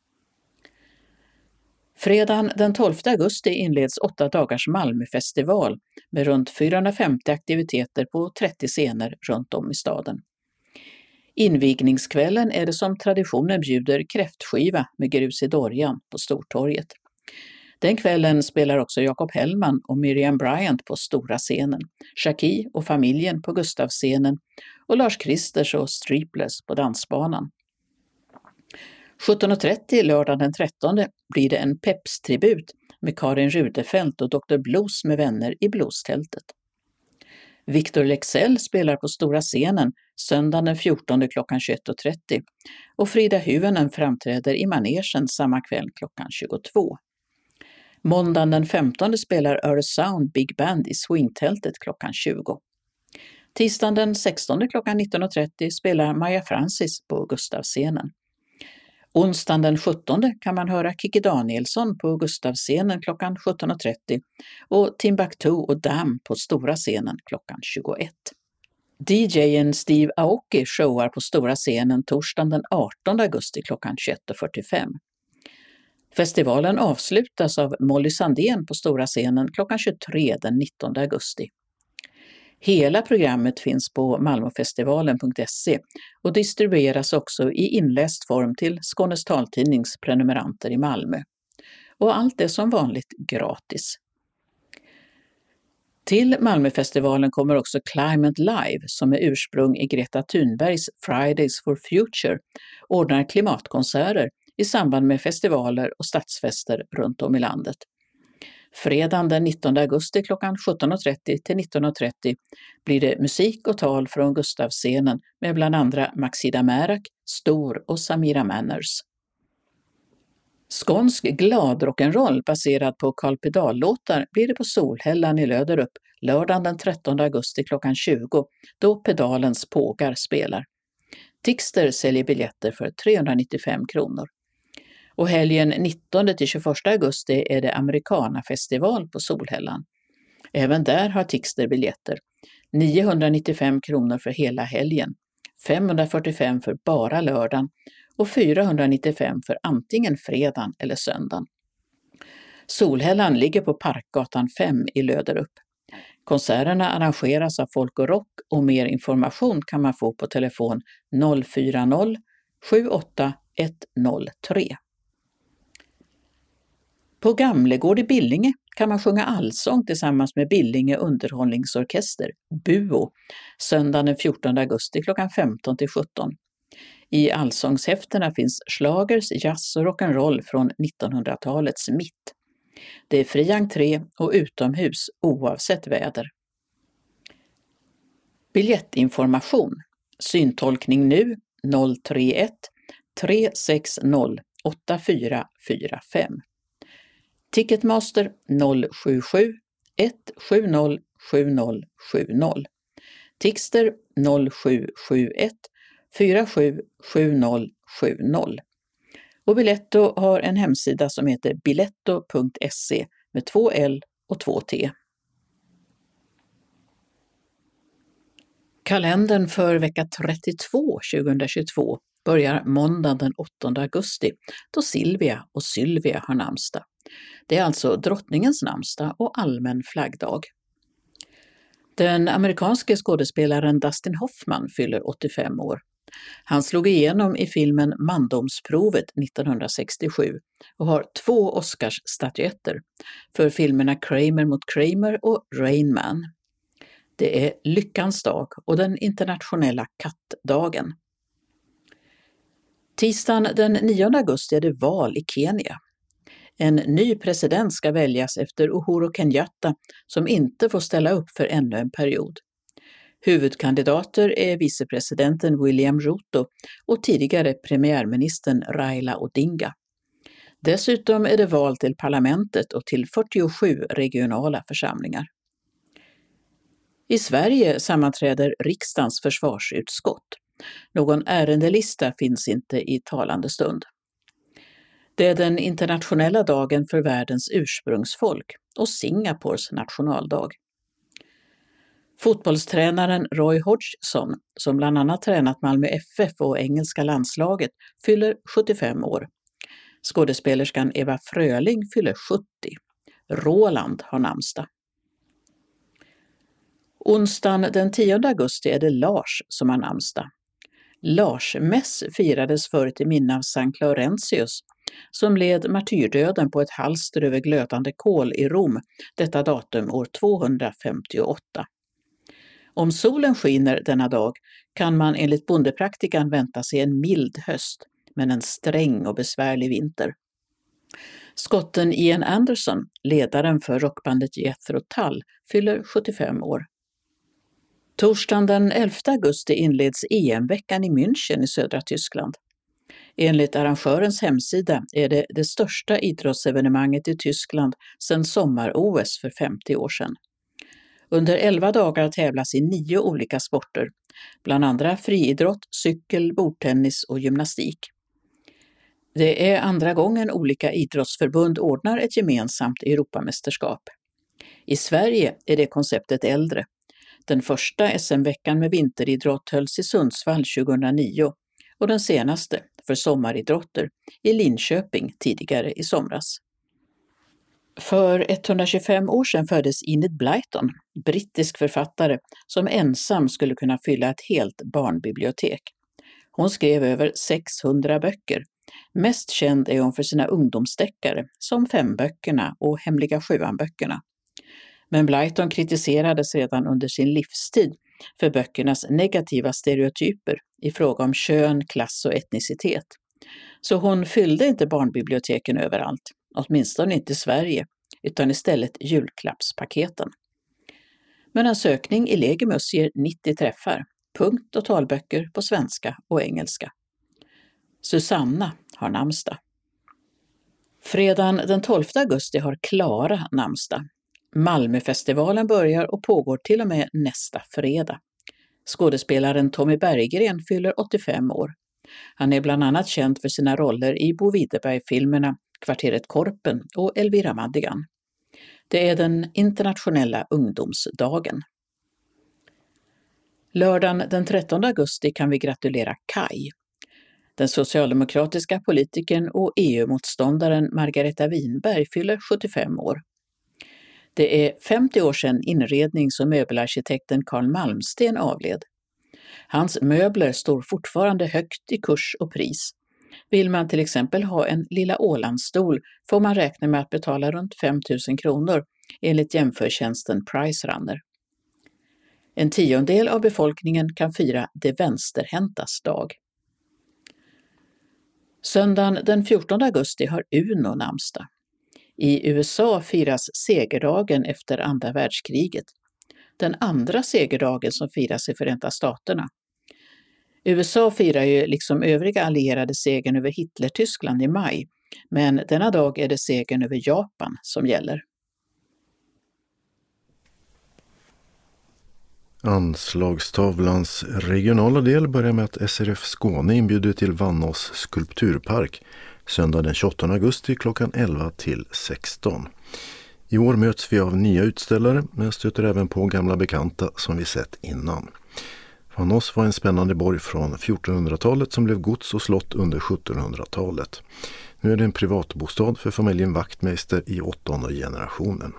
Fredagen den tolfte augusti inleds åtta dagars Malmöfestival med runt fyrahundrafemtio aktiviteter på trettio scener runt om i staden. Invigningskvällen är det som traditionen bjuder kräftskiva med grus i Dorjan på Stortorget. Den kvällen spelar också Jakob Hellman och Miriam Bryant på stora scenen, Shaki och familjen på Gustavscenen och Lars Kristers och Striplers på dansbanan. sjutton och trettio lördag den trettonde blir det en Peps-tribut med Karin Rudefelt och doktor Blues med vänner i Bluestältet. Victor Lexell spelar på stora scenen söndagen den fjortonde klockan tjugoett och trettio och Frida Hyvönen framträder i manegen samma kväll klockan tjugotvå. Måndagen den femtonde spelar Earth Sound Big Band i Swingtältet klockan tjugo. Tisdagen den sextonde klockan nitton och trettio spelar Maja Francis på Gustavscenen. Onsdagen den sjuttonde kan man höra Kikki Danielsson på Gustavscenen klockan sjutton och trettio och Timbuktu och Dam på stora scenen klockan tjugoett. D J:en Steve Aoki showar på stora scenen torsdagen den artonde augusti klockan tjugoett och fyrtiofem. Festivalen avslutas av Molly Sandén på stora scenen klockan tjugotre den nittonde augusti. Hela programmet finns på malmofestivalen punkt se och distribueras också i inläst form till Skånes taltidnings prenumeranter i Malmö. Och allt är som vanligt gratis. Till Malmöfestivalen kommer också Climate Live, som är ursprung i Greta Thunbergs Fridays for Future, ordnar klimatkonserter i samband med festivaler och stadsfester runt om i landet. Fredagen den nittonde augusti klockan sjutton och trettio till nitton och trettio blir det musik och tal från Gustavscenen med bland andra Maxida Märak, Stor och Samira Manners. Skånsk glad rock'n'roll baserad på Carl Pedal-låtar blir det på Solhällan i Löderup lördagen den trettonde augusti klockan tjugo då Pedalens pågar spelar. Tixter säljer biljetter för trehundranittiofem kronor. Och helgen nittonde till tjugoförsta augusti är det Americana-festival på Solhällan. Även där har Tixter biljetter. niohundranittiofem kronor för hela helgen, femhundrafyrtiofem för bara lördagen och fyrahundranittiofem för antingen fredagen eller söndagen. Solhällan ligger på Parkgatan fem i Löderup. Konserterna arrangeras av Folk och Rock och mer information kan man få på telefon noll fyra noll sju åtta ett noll tre. På Gamlegård i Billinge kan man sjunga allsång tillsammans med Billinge underhållningsorkester, Buo, söndagen den fjortonde augusti klockan femton till sjutton. I allsångshäftena finns schlagers, jazz och rock'n'roll från nittonhundratalets mitt. Det är fri entré och utomhus oavsett väder. Biljettinformation. Syntolkning nu noll tre ett tre sex noll åtta fyra fyra fem. Ticketmaster noll sju sju ett sju noll sju noll sju noll. Tixter noll sju sju ett fyra sju sju noll sju noll. Och Biletto har en hemsida som heter biletto punkt se med två L och två T. Kalendern för vecka trettiotvå tjugohundratjugotvå börjar måndag den åttonde augusti då Silvia och Sylvia har namnsdag. Det är alltså drottningens namnsdag och allmän flaggdag. Den amerikanske skådespelaren Dustin Hoffman fyller åttiofem år. Han slog igenom i filmen Mandomsprovet nittonhundrasextiosju och har två Oscarsstatyetter för filmerna Kramer mot Kramer och Rain Man. Det är Lyckans dag och den internationella kattdagen. Tisdagen den nionde augusti är det val i Kenya. En ny president ska väljas efter Uhuru Kenyatta som inte får ställa upp för ännu en period. Huvudkandidater är vicepresidenten William Ruto och tidigare premiärministern Raila Odinga. Dessutom är det val till parlamentet och till fyrtiosju regionala församlingar. I Sverige sammanträder riksdagens försvarsutskott. Någon ärendelista finns inte i talande stund. Det är den internationella dagen för världens ursprungsfolk och Singapores nationaldag. Fotbollstränaren Roy Hodgson, som bland annat tränat Malmö F F och engelska landslaget, fyller sjuttiofem år. Skådespelerskan Eva Fröling fyller sjuttio. Roland har namnsdag. Onsdagen den tionde augusti är det Lars som har namnsdag. Larsmäss firades förr till minne av Sankt Laurentius som led martyrdöden på ett halster över glödande kol i Rom detta datum år tvåhundrafemtioåtta. Om solen skiner denna dag kan man enligt bondepraktikan vänta sig en mild höst men en sträng och besvärlig vinter. Skotten Ian Anderson, ledaren för rockbandet Jethro Tull, fyller sjuttiofem år. Torsdagen den elfte augusti inleds E M-veckan i München i södra Tyskland. Enligt arrangörens hemsida är det det största idrottsevenemanget i Tyskland sedan sommar-O S för femtio år sedan. Under elva dagar tävlas i nio olika sporter, bland andra friidrott, cykel, bordtennis och gymnastik. Det är andra gången olika idrottsförbund ordnar ett gemensamt Europamästerskap. I Sverige är det konceptet äldre. Den första S M-veckan med vinteridrott hölls i Sundsvall tjugohundranio och den senaste för sommaridrotter i Linköping tidigare i somras. För etthundratjugofem år sedan föddes Enid Blyton, brittisk författare som ensam skulle kunna fylla ett helt barnbibliotek. Hon skrev över sexhundra böcker. Mest känd är hon för sina ungdomsdeckare som Femböckerna och Hemliga sjuan-böckerna. Men Blyton kritiserades redan under sin livstid för böckernas negativa stereotyper i fråga om kön, klass och etnicitet. Så hon fyllde inte barnbiblioteken överallt, åtminstone inte i Sverige, utan istället julklappspaketen. Men en sökning i Legimus ger nittio träffar, punkt- och talböcker på svenska och engelska. Susanna har namnsdag. Fredagen den tolfte augusti har Klara namnsdag. Malmöfestivalen börjar och pågår till och med nästa fredag. Skådespelaren Tommy Berggren fyller åttiofem år. Han är bland annat känd för sina roller i Bo Widerberg-filmerna Kvarteret Korpen och Elvira Madigan. Det är den internationella ungdomsdagen. Lördagen den trettonde augusti kan vi gratulera Kaj. Den socialdemokratiska politikern och E U-motståndaren Margareta Winberg fyller sjuttiofem år. Det är femtio år sedan inrednings- och möbelarkitekten Carl Malmsten avled. Hans möbler står fortfarande högt i kurs och pris. Vill man till exempel ha en lilla Ålandsstol får man räkna med att betala runt fem tusen kronor enligt jämförtjänsten Pricerunner. En tiondel av befolkningen kan fira det vänsterhäntas dag. Söndagen den fjortonde augusti har Uno namnsdag. I U S A firas segerdagen efter andra världskriget. Den andra segerdagen som firas i Förenta Staterna. U S A firar ju liksom övriga allierade segern över Hitler-Tyskland i maj, men denna dag är det segern över Japan som gäller. Anslagstavlans regionala del börjar med att S R F Skåne inbjuder till Vannås skulpturpark söndag den tjugoåttonde augusti klockan elva till sexton. I år möts vi av nya utställare men stöter även på gamla bekanta som vi sett innan. Vannås var en spännande borg från fjortonhundratalet som blev gods och slott under sjuttonhundratalet. Nu är det en privatbostad för familjen Wachtmeister i åttonde generationen.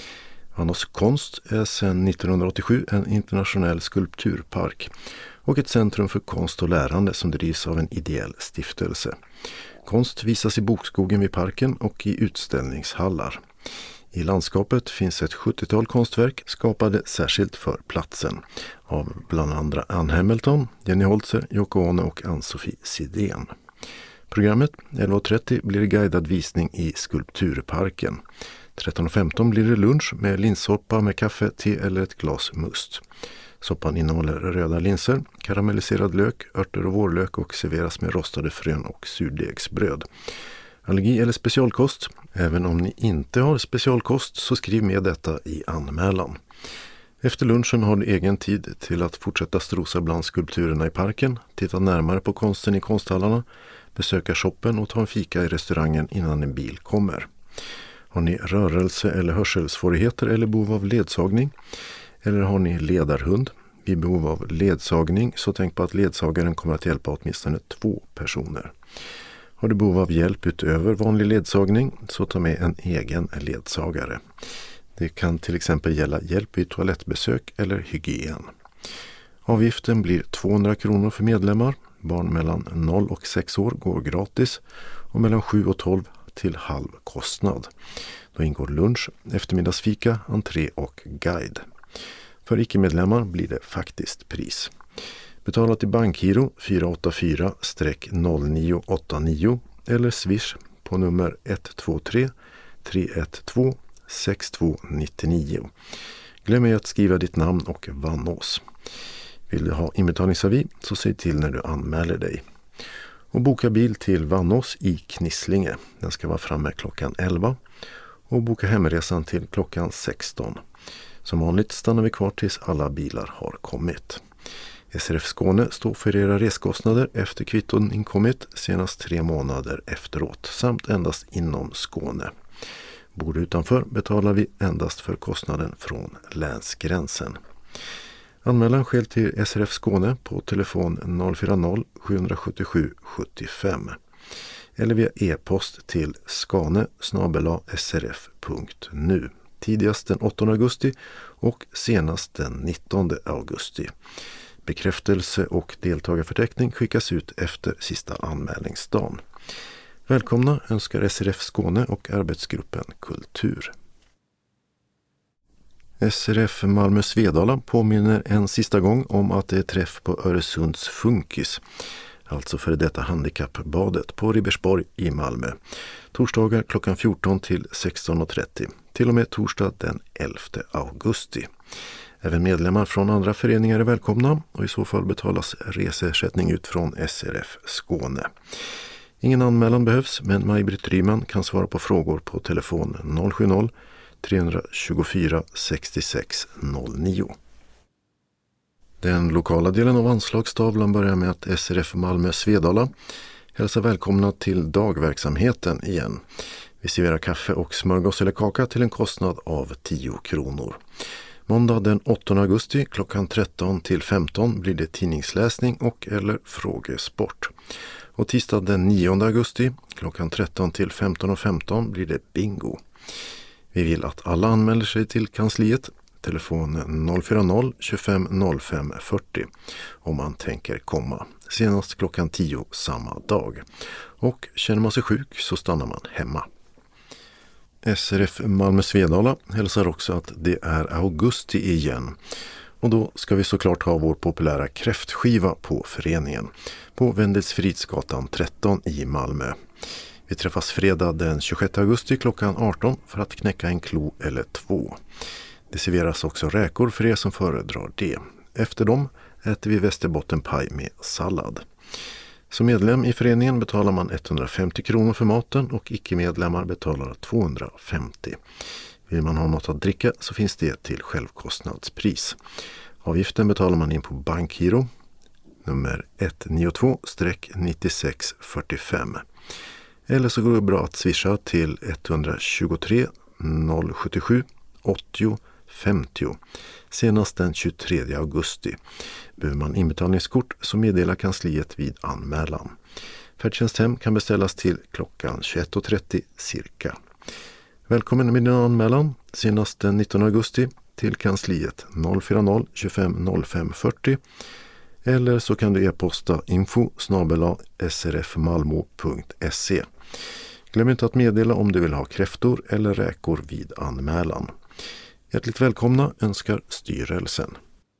Vannås konst är sedan nittonhundraåttiosju en internationell skulpturpark och ett centrum för konst och lärande som drivs av en ideell stiftelse. Konst visas i bokskogen vid parken och i utställningshallar. I landskapet finns ett sjuttiotal konstverk skapade särskilt för platsen av bland andra Anne Hamilton, Jenny Holzer, Yoko Ono och Ann-Sofie Sidén. Programmet elva trettio blir guidad visning i skulpturparken. tretton femton blir det lunch med linssoppa med kaffe, te eller ett glas must. Soppan innehåller röda linser, karamelliserad lök, örter och vårlök och serveras med rostade frön och surdegsbröd. Allergi eller specialkost? Även om ni inte har specialkost så skriv med detta i anmälan. Efter lunchen har du egen tid till att fortsätta strosa bland skulpturerna i parken, titta närmare på konsten i konsthallarna, besöka shoppen och ta en fika i restaurangen innan en bil kommer. Har ni rörelse- eller hörselsvårigheter eller behov av ledsagning? Eller har ni ledarhund? Vid behov av ledsagning så tänk på att ledsagaren kommer att hjälpa åtminstone två personer. Har du behov av hjälp utöver vanlig ledsagning så ta med en egen ledsagare. Det kan till exempel gälla hjälp vid toalettbesök eller hygien. Avgiften blir tvåhundra kronor för medlemmar. Barn mellan noll och sex år går gratis och mellan sju och tolv till halv kostnad. Då ingår lunch, eftermiddagsfika, entré och guide. För icke-medlemmar blir det faktiskt pris. Betala till Bankgiro fyra åtta fyra noll nio åtta nio eller Swish på nummer ett två tre tre ett två sex två nio nio. Glöm inte att skriva ditt namn och Vannås. Vill du ha inbetalningsavi så säg till när du anmäler dig. Och boka bil till Vannås i Knislinge. Den ska vara framme klockan elva. Och boka hemresan till klockan sexton. Som vanligt stannar vi kvar tills alla bilar har kommit. S R F Skåne står för era reskostnader efter kvitton inkommit senast tre månader efteråt samt endast inom Skåne. Bor du utanför betalar vi endast för kostnaden från länsgränsen. Anmälan sker till S R F Skåne på telefon noll fyra noll sju sju sju sju fem eller via e-post till skane snabel-a s r f punkt nu. Tidigast den åttonde augusti och senast den nittonde augusti. Bekräftelse och deltagarförteckning skickas ut efter sista anmälningsdagen. Välkomna önskar S R F Skåne och arbetsgruppen Kultur. S R F Malmö Svedala påminner en sista gång om att det är träff på Öresunds Funkis, alltså för detta handikappbadet på Ribersborg i Malmö. Torsdagar klockan fjorton till sexton och trettio, till och med torsdag den elfte augusti. Även medlemmar från andra föreningar är välkomna och i så fall betalas reseersättning ut från S R F Skåne. Ingen anmälan behövs, men Maj-Britt Ryman kan svara på frågor på telefon noll sju noll tre två fyra sex sex noll nio. Den lokala delen av anslagstavlan börjar med att S R F Malmö Svedala hälsar välkomna till dagverksamheten igen. Vi serverar kaffe och smörgås eller kaka till en kostnad av tio kronor. Måndag den åttonde augusti klockan tretton till femton blir det tidningsläsning och eller frågesport. Och tisdag den nionde augusti klockan tretton till femton och femton blir det bingo. Vi vill att alla anmäler sig till kansliet, telefon noll fyra noll tjugofem noll fem fyrtio om man tänker komma. Senast klockan tio samma dag. Och känner man sig sjuk så stannar man hemma. S R F Malmö Svedala hälsar också att det är augusti igen. Och då ska vi såklart ha vår populära kräftskiva på föreningen på Wendelsfridsgatan tretton i Malmö. Vi träffas fredag den tjugosjätte augusti klockan arton för att knäcka en klo eller två. Det serveras också räkor för er som föredrar det. Efter dem äter vi västerbottenpaj med sallad. Som medlem i föreningen betalar man etthundrafemtio kronor för maten och icke-medlemmar betalar tvåhundrafemtio. Vill man ha något att dricka så finns det till självkostnadspris. Avgiften betalar man in på bankgiro nummer ett nio två nio sex fyra fem. Eller så går det bra att swisha till ett två tre noll sju sju åttio femtio senast den tjugotredje augusti. Behöver man inbetalningskort så meddelar kansliet vid anmälan. Färdtjänsthem kan beställas till klockan tjugoett och trettio cirka. Välkommen med din anmälan senast den nittonde augusti till kansliet noll fyra noll tjugofem noll fem fyrtio eller så kan du e-posta info snabel-a s r f malmo punkt se. Glöm inte att meddela om du vill ha kräftor eller räkor vid anmälan. Hjärtligt välkomna önskar styrelsen.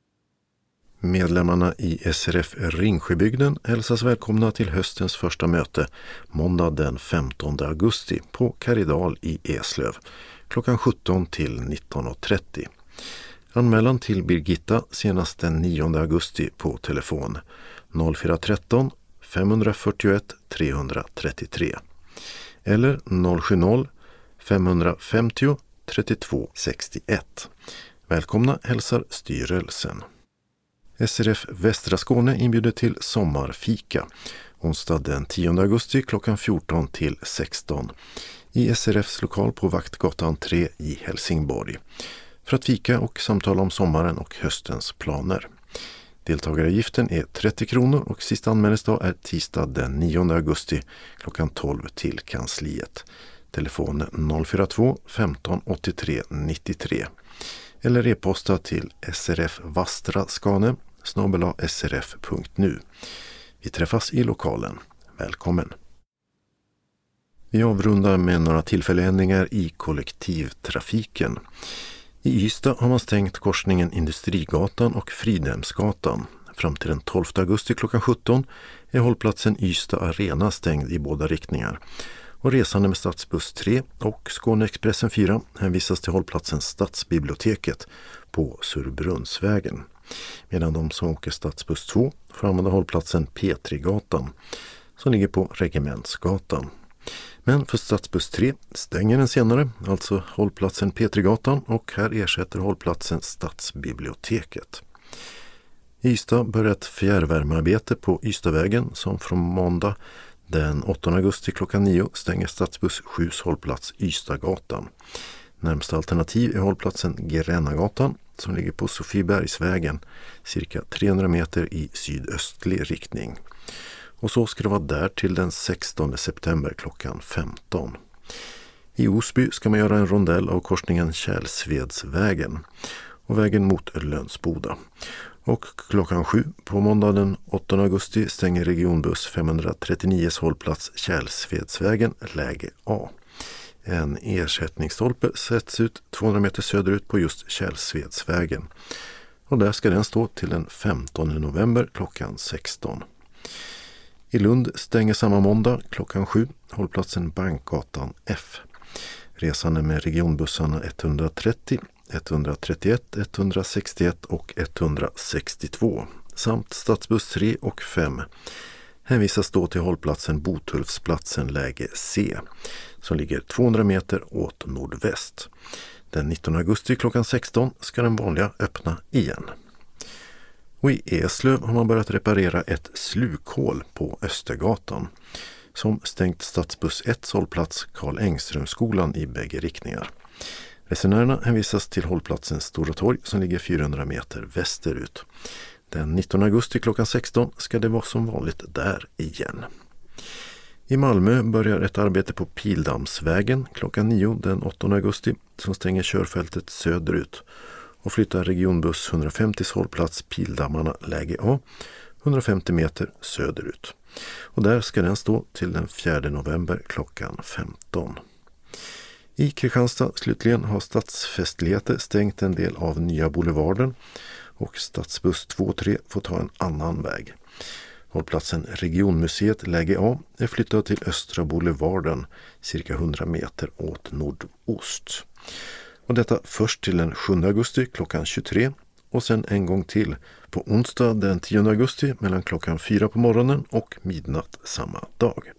Medlemmarna i S R F Ringsjöbygden hälsas välkomna till höstens första möte måndag den femtonde augusti på Karidal i Eslöv klockan sjutton till nitton och trettio. Anmälan till Birgitta senast den nionde augusti på telefon noll fyra ett tre fem fyra ett tre tre tre eller noll sju noll fem fem noll tre två sex ett. Välkomna hälsar styrelsen. S R F Västra Skåne inbjuder till sommarfika onsdag den tionde augusti klockan fjorton till sexton i S R Fs lokal på Vaktgatan tre i Helsingborg för att fika och samtala om sommaren och höstens planer. Deltagaravgiften är trettio kronor och sista anmälningsdag är tisdag den nionde augusti klockan tolv till kansliet. Telefon noll fyra två femton åttiotre nittiotre eller e-posta till srfvastraskane snabel-a s r f punkt nu. Vi träffas i lokalen. Välkommen! Vi avrundar med några tillfälliga ändringar i kollektivtrafiken. I Ystad har man stängt korsningen Industrigatan och Fridhemsgatan. Fram till den tolfte augusti klockan sjutton är hållplatsen Ystad Arena stängd i båda riktningar. Och resande med Stadsbuss tre och Skåneexpressen fyra hänvisas till hållplatsen Stadsbiblioteket på Surbrunnsvägen. Medan de som åker Stadsbuss två får använda hållplatsen P tre-gatan som ligger på Regementsgatan. Men för Stadsbuss tre stänger den senare, alltså hållplatsen P tre-gatan och här ersätter hållplatsen Stadsbiblioteket. I Ystad börjar ett fjärrvärmearbete på Ystadvägen som från måndag den åttonde augusti klockan nio stänger Stadsbuss sju:s hållplats Ystadgatan. Närmsta alternativ är hållplatsen Gränagatan som ligger på Sofiebergsvägen cirka trehundra meter i sydöstlig riktning. Och så ska det vara där till den sextonde september klockan femton. I Osby ska man göra en rondell av korsningen Kärlsvedsvägen och vägen mot Lönsboda. Och klockan sju på måndag den åttonde augusti stänger regionbuss femhundratrettionio hållplats Kärlsvedsvägen läge A. En ersättningsstolpe sätts ut tvåhundra meter söderut på just Kärlsvedsvägen. Och där ska den stå till den femtonde november klockan sexton. I Lund stänger samma måndag klockan sju hållplatsen Bankgatan F. Resande med regionbussarna etthundratrettio, etthundratrettioett, etthundrasextioett och etthundrasextiotvå samt stadsbuss tre och fem hänvisas då till hållplatsen Botulfsplatsen läge C som ligger tvåhundra meter åt nordväst. Den nittonde augusti klockan sexton ska den vanliga öppna igen. Och i Eslöv har man börjat reparera ett slukhål på Östergatan som stängt stadsbuss ett hållplats Karl Engströmskolan i bägge riktningar. Resenärerna hänvisas till hållplatsen Stora torg som ligger fyrahundra meter västerut. Den nittonde augusti klockan sexton ska det vara som vanligt där igen. I Malmö börjar ett arbete på Pildammsvägen klockan nio den åttonde augusti som stänger körfältet söderut och flyttar regionbuss etthundrafemtio hållplats Pildammarna läge A hundrafemtio meter söderut. Och där ska den stå till den fjärde november klockan femton. I Kristianstad slutligen har stadsfestligheter stängt en del av Nya Boulevarden och stadsbuss två och tre får ta en annan väg. Hållplatsen Regionmuseet läge A är flyttad till Östra Boulevarden cirka hundra meter åt nordost. Och detta först till den sjunde augusti klockan tjugotre och sen en gång till på onsdag den tionde augusti mellan klockan fyra på morgonen och midnatt samma dag.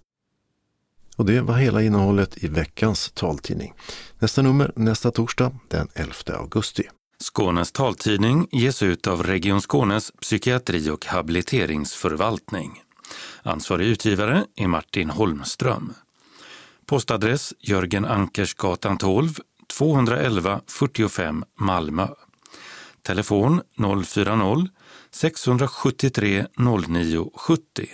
Och det var hela innehållet i veckans taltidning. Nästa nummer nästa torsdag den elfte augusti. Skånes taltidning ges ut av Region Skånes psykiatri- och habiliteringsförvaltning. Ansvarig utgivare är Martin Holmström. Postadress Jörgen Ankersgatan tolv, tvåhundraelva fyrtiofem Malmö. Telefon noll fyra noll, sex sju tre, noll nio sju noll.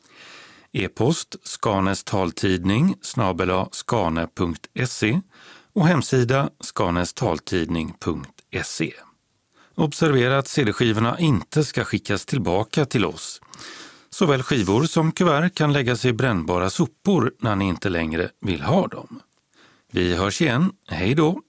E-post Skanes taltidning snabel-a skane punkt se och hemsida skanestaltidning punkt se. Observera att C D-skivorna inte ska skickas tillbaka till oss. Såväl skivor som kuvert kan läggas i brännbara sopor när ni inte längre vill ha dem. Vi hörs igen. Hej då!